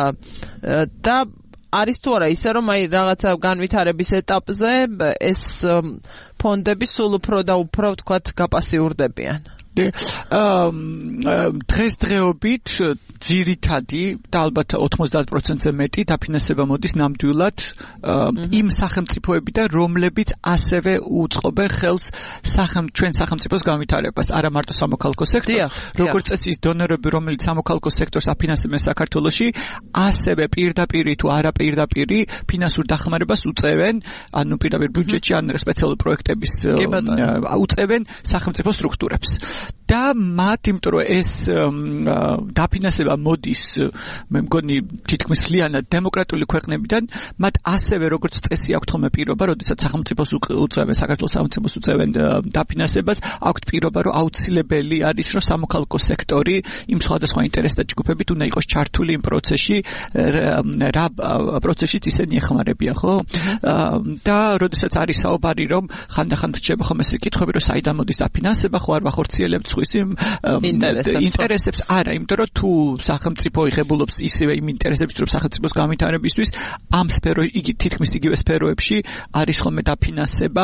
და არის თუ არა ისე რომ აი რაღაცა განვითარების ეტაპზე ეს ფონდები სულ უფრო და უფრო ვთქვათ გაპასიურდებიან. დღესდღეობით ძირითადი და ალბათ 90%-ზე მეტი დაფინანსება მოდის ნამდვილად იმ სახელმწიფოებიდან, რომლებიც ასევე უწყობენ ხელს ჩვენ სახელმწიფოს განვითარებას, არა მარტო სამოქალაქო სექტორს, როგორც წესი ის დონორები, რომელიც სამოქალაქო სექტორს აფინანსებენ საქართველოში, ასევე პირდაპირ თუ არაპირდაპირ ფინანსურ დახმარებას უწევენ, ანუ პირდაპირ ბიუჯეტში ან სპეციალური პროექტების უწევენ სახელმწიფო სტრუქტურებს. და მათ, იმიტომ რომ ეს დაფინანსება მოდის, მე მგონი თითქმის მთლიანად დემოკრატიული ქვეყნებიდან, მათ ასევე როგორც წესი აქვთ ხოლმე პირობა, როდესაც სახელმწიფოს უწევენ, საქართველოს სახელმწიფოს უწევენ დაფინანსებას, აქვთ პირობა, რომ აუცილებელი არის, რომ სამოქალაქო სექტორი იმ სხვადასხვა ინტერესთა ჯგუფებით უნდა იყოს ჩართული იმ პროცესში, რა პროცესშიც ისინი ეხმარებიან, ხო? და როდესაც არის საუბარი, რომ ხანდახან რჩება ხოლმე ეს კითხვები, რომ საიდან მოდის დაფინანსება, ხო არ ვახორციელებთ ინტერესებს, არა, იმიტომ რომ თუ სახელმწიფო იღებულობს ისევე იმ ინტერესებს, რომ სახელმწიფოს განვითარებისთვის ამ იგი თითქმის იგივე სფეროებში არის ხოლმე დაფინანსება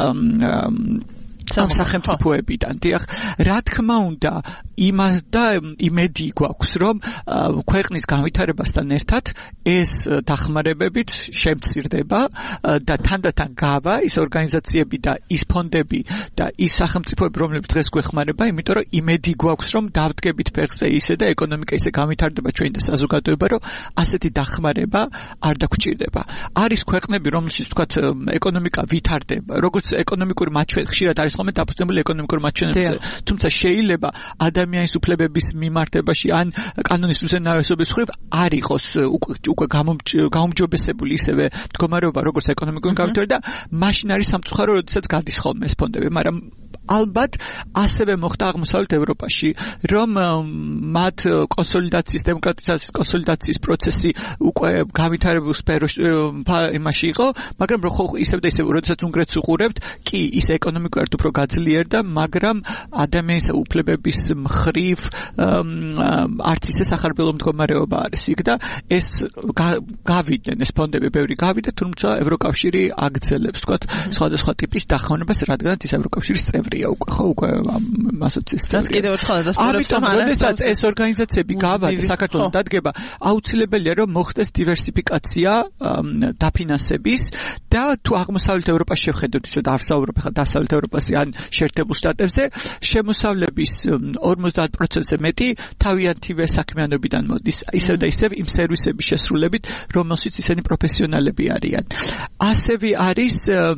სახელმწიფოებიდან. დიახ, რა თქმა უნდა, იმედი გვაქვს, რომ ქვეყნის განვითარებასთან ერთად ეს დახმარებებიც შემცირდება და თანდათან გავა ის ორგანიზაციები და ის ფონდები და ის სახელმწიფოები, რომლებიც დღეს გვეხმარება, იმიტომ რომ იმედი გვაქვს, რომ დავდგებით ფეხზე ისე და ეკონომიკა ისე განვითარდება ჩვენი და საზოგადოება, რომ ასეთი დახმარება არ დაგჭირდება. არის ქვეყნები, რომელშიც თქვათ ეკონომიკა ვითარდება, როგორც ეკონომიკური მაჩვენებელი ხშირად არის ამით დაფუძნებული ეკონომიკურ მაჩვენებლებზე. თუმცა შეიძლება ადამიანის უფლებების მიმართებაში ან კანონის უზენაესობის მხრივ არ იყოს უკვე გაუმჯობესებული ისევე მდგომარეობა როგორც ეკონომიკური გავითარება და მაშინ არის სამწუხარო, როდესაც გადის ხოლმე ეს ფონდები, მაგრამ ალბათ ასევე მოხდა აღმოსავლეთ ევროპაში, რომ მათ კონსოლიდაციის, დემოკრატიზაციის კონსოლიდაციის პროცესი უკვე გავითარებულ სფეროში იმაში იყო, მაგრამ ხო ისევ და ისევ, როდესაც უნგრეთს უყურებთ, კი ის ეკონომიკურად უფრო გაძლიერდა, მაგრამ ადამიანის უფლებების მხრივ არც ისე სახარბელო მდგომარეობა არის იქ და ეს გავიდნენ ეს ფონდები ბევრი გავიდა, თუმცა ევროკავშირი აგრძელებს, თქვათ, სხვადასხვა ტიპის დახმარებას, რადგანაც ის ევროკავშირის წევრია უკვე, ხო, უკვე ასოციაციის წევრი. კიდევ ერთხელ დასწრებს, რომ როდესაც ეს ორგანიზაციები გავადა საქართველოს დადგება, აუცილებელია რომ მოხდეს დივერსიფიკაცია დაფინანსების და თუ აღმოსავლეთ ევროპას შევხედოთ, ისე დავსაუბრობ ხა დასავლეთ ევროპაზე ან შეერთებულ შტატებზე, შემოსავლების 50%-ზე მეტი თავიანთივე საქმიანობიდან მოდის, ისევ და ისევ იმ სერვისების შესრულებით, რომელშიც ისინი პროფესიონალები არიან. ასევე არის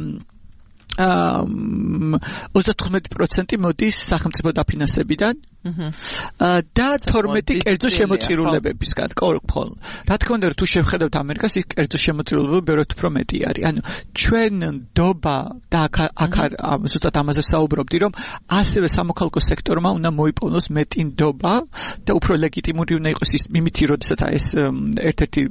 35% მოდის სახელმწიფო დაფინანსებიდან და 12 კერძო შემოწირულებებისგან. რა თქმა უნდა, თუ შევხედავთ ამერიკას, ის კერძო შემოწირულებები ბევრად უფრო მეტი არის. ანუ ჩვენ ნდობა და აქ ზუსტად ამაზე საუბრობდი, რომ ასევე სამოქალაქო სექტორმა უნდა მოიპოვნოს მეტი ნდობა და უფრო ლეგიტიმური უნდა იყოს ის მიმითი, როდესაც ეს ერთ-ერთი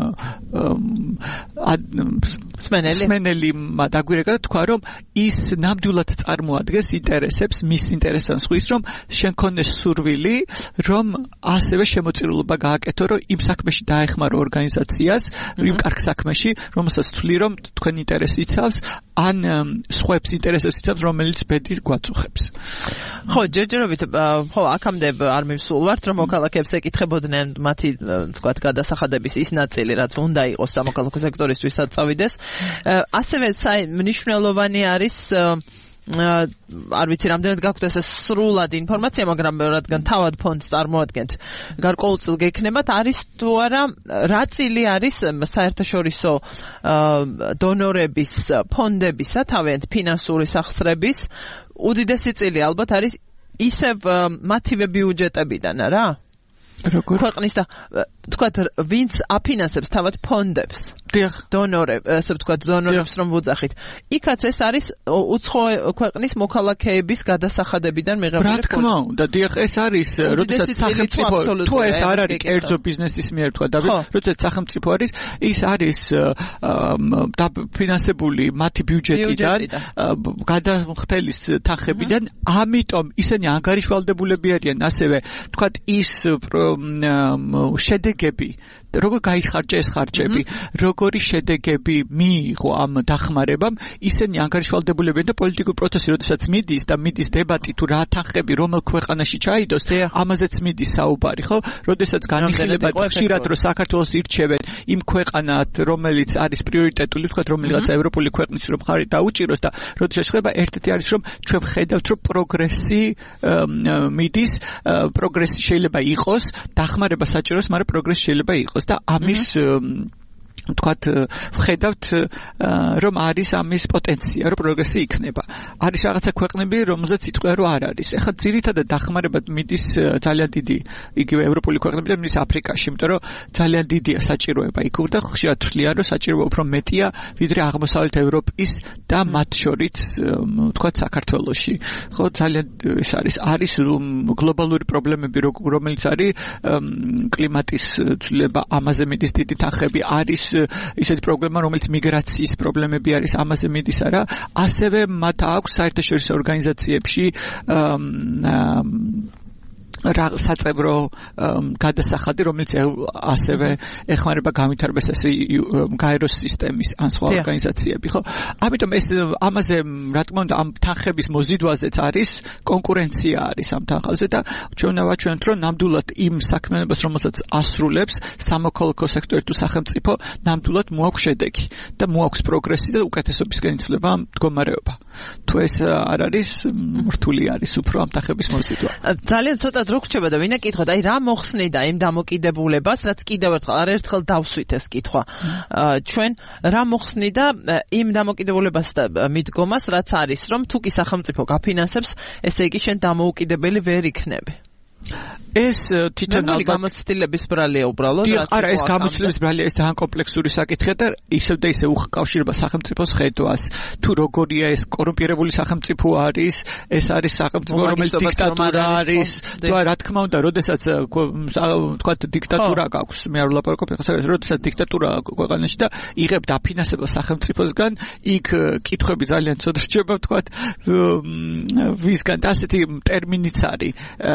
სმენელი დაგვირეკა და თქვა, რომ ის ნამდვილად წარმოადგენს ინტერესებს, მის ინტერესებს ხვის, რომ შენ ქონდეს სურვილი, რომ ასევე შემოწირულობა გააკეთო, რომ იმ საქმეში დაეხმარო ორგანიზაციას, იმ კარგ საქმეში, რომელსაც თვლი, რომ თქვენ ინტერესი იცავს, ან სხვებს ინტერესებს იცავს, რომელიც ბედი გვაწუხებს. ხო, ჯერჯერობით, ხო, აქამდე არ მივსულვართ, რომ მოქალაქეებს ეკითხებოდნენ მათი, თქვათ, გადასახადების ის ნაწილი, რაც უნდა იყოს სამოქალაქო სექტორისთვისაც წავიდეს. ასევე მნიშვნელოვანი არის არ ვიცი რამდენად გაქვთ ეს სრულად ინფორმაცია, მაგრამ რადგან თავად ფონდს წარმოადგენთ, გარკვეულწილ გექნებათ, არის თუ არა რა წილი არის საერთაშორისო დონორების ფონდებისა, თავიანთ ფინანსური სახსრების უდიდესი წილი ალბათ არის ისევ მათივე ბიუჯეტებიდან, რა? ქვეყნის და თქვათ, ვინც აფინანსებს თავად ფონდებს, დონორებს, ასე ვთქვათ, დონორებს რომ ვუძახით. იქაც ეს არის უცხო ქვეყნის მოქალაქეების გადასახადებიდან მიღებული. რა თქმა უნდა, დიახ, ეს არის, როდესაც სახელმწიფო, თუ ეს არ არის კერძო ბიზნესის მიერ თქვა, და როდესაც სახელმწიფო არის, ის არის დაფინანსებული მათი ბიუჯეტიდან, გადამხდელის თანხებიდან, ამიტომ ისინი ანგარიშვალდებულები არიან, ასევე თქვათ, ის შედეგები, როგორ გაიხარჯა ეს ხარჯები, როგორი შედეგები მიიღო ამ დახმარებამ, ისინი ანგარიშვალდებულებიან და პოლიტიკური პროცესი, როდესაც მიდის და მიდის დებატი თუ რა თანხები რომელ ქვეყანაში ჩაიდოს, ამაზეც მიდის საუბარი, ხო? როდესაც განიხილება ხშირად რომ საქართველოს ირჩევენ იმ ქვეყანად, რომელიც არის პრიორიტეტული, თქვათ, რომელიღაც ევროპული ქვეყნის რომ ხარი დაუჭიროს და როდესაც ხდება, ერთ-ერთი არის რომ ჩვენ ვხედავთ რომ პროგრესი მიდის, პროგრესი შეიძლება იყოს, დახმარება საჭიროს, მაგრამ პროგრესი შეიძლება იყოს და ამის თქვათ, ვხედავთ, რომ არის ამის პოტენცია, რომ პროგრესი იქნება. არის რაღაცა ქვეყნები, რომელზეც სიტყვა რომ არ არის. ეხლა ძირითადად დახმარება მიდის ძალიან დიდი, იგივე ევროპული ქვეყნებიდან მიდის აფრიკაში, იმიტომ რომ ძალიან დიდია საჭიროება იქ და ხშირად თვლიან, რომ საჭიროება უფრო მეტია, ვიდრე აღმოსავლეთ ევროპის და მათ შორის, თქვათ, საქართველოში. ხო, ძალიან ეს არის გლობალური პრობლემები, რომელიც არის კლიმატის ცვლილება, ამაზე მიდის დიდი თანხები, არის ისეთი პრობლემა, რომელიც მიგრაციის პრობლემები არის, ამაზე მიდის არა. ასევე მათ აქვს საერთაშორისო ორგანიზაციებში საწევრო გადასახადი, რომელიც ასევე ეხმარება განვითარებას ესე გაეროს სისტემის ან სხვა ორგანიზაციები, ხო? ამიტომ ეს ამაზე, რა თქმა უნდა, ამ თანხების მოზიდვაზეც არის კონკურენცია არის ამ თანხაზე და ჩვენ უნდა ვაჩვენოთ, რომ ნამდვილად იმ საქმიანობას, რომელსაც ასრულებს სამოქალაქო სექტორი თუ სახელმწიფო, ნამდვილად მოაქვს შედეგი და მოაქვს პროგრესი და უკეთესობისკენ იცვლება მდგომარეობა. თუ ეს არ არის რთული არის უფრო ამ თანხების მოსიდვა. ძალიან ცოტა დრო გრჩება და ვინა კითხოთ, აი რა მოხსნიდა იმ დამოკიდებულებას, რაც კიდევ ერთხელ დავსვით ეს კითხვა. ჩვენ რა მოხსნიდა იმ დამოკიდებულებას და მიდგომას, რაც არის, რომ თუ კი სახელმწიფო გაფინანსებს, ესე იგი შენ დამოუკიდებელი ვერ იქნები. ეს თვითონ ალბათ გამოცდილების ბრალია უბრალოდ რაც არა ეს გამოცდილების ბრალია ეს ძალიან კომპლექსური საკითხია და ისევ და ისევ უკავშირდება სახელმწიფოს ხედვას თუ როგორია ეს კორუმპირებული სახელმწიფო არის ეს არის სახელმწიფო რომელიც დიქტატურა არის თუ რა თქმა უნდა როდესაც თქვა დიქტატურა გაქვს მე არ ვლაპარაკობ ხა როდესაც დიქტატურა ქვეყანაში და იღებ დაფინანსებას სახელმწიფოსგან იქ კითხვები ძალიან ცოტა რჩება თქვა ვისგან და ასეთი ტერმინიც არის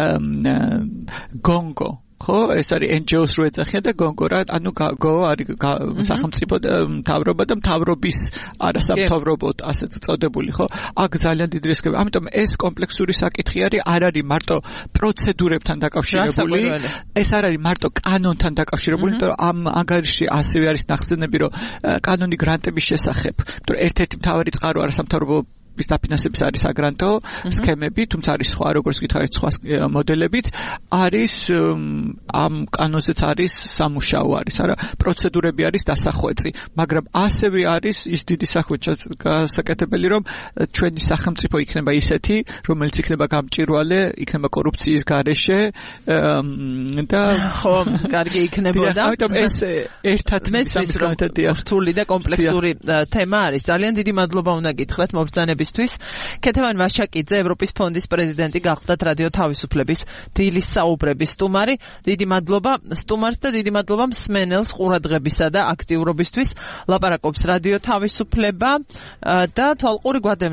გონგო ხო ეს არის NGO-ს რო ეძახიან და გონგო რა ანუ გო არის სახელმწიფო მთავრობა და მთავრობის არასამთავრობო ასეთ წოდებული ხო აქ ძალიან დიდი რისკები ამიტომ ეს კომპლექსური საკითხი არის არ არის მარტო პროცედურებთან დაკავშირებული ეს არ არის მარტო კანონთან დაკავშირებული იმიტომ რომ ამ ანგარიში ასევე არის ნახსენები რომ კანონი გრანტების შესახებ იმიტომ ერთ-ერთი მთავარი წყარო არასამთავრობო ის დაფინანსების არის საგრანტო სქემები, თუმცა არის სხვა როგორც გითხარით სხვა მოდელებიც არის ამ კანონზეც არის სამუშაო არის, არა პროცედურები არის დასახვეწი, მაგრამ ასევე არის ის დიდი გასაკეთებელი რომ ჩვენი სახელმწიფო იქნება ისეთი, რომელიც იქნება გამჭვირვალე, იქნება კორუფციის გარეშე და ხო, კარგი იქნებოდა. ამიტომ ეს ერთად სამსგავთია რთული და კომპლექსური თემა არის. ძალიან დიდი მადლობა უნდა გითხრათ მობრძანებისთვის. ქეთევან ვაშაკიძე, ევროპის ფონდის პრეზიდენტი გახდათ რადიო თავისუფლების დილის საუბრების სტუმარი. დიდი მადლობა სტუმარს და დიდი მადლობა მსმენელს ყურადღებისა და აქტიურობისთვის. ლაპარაკობს რადიო თავისუფლება და თვალყური გვადევნებთ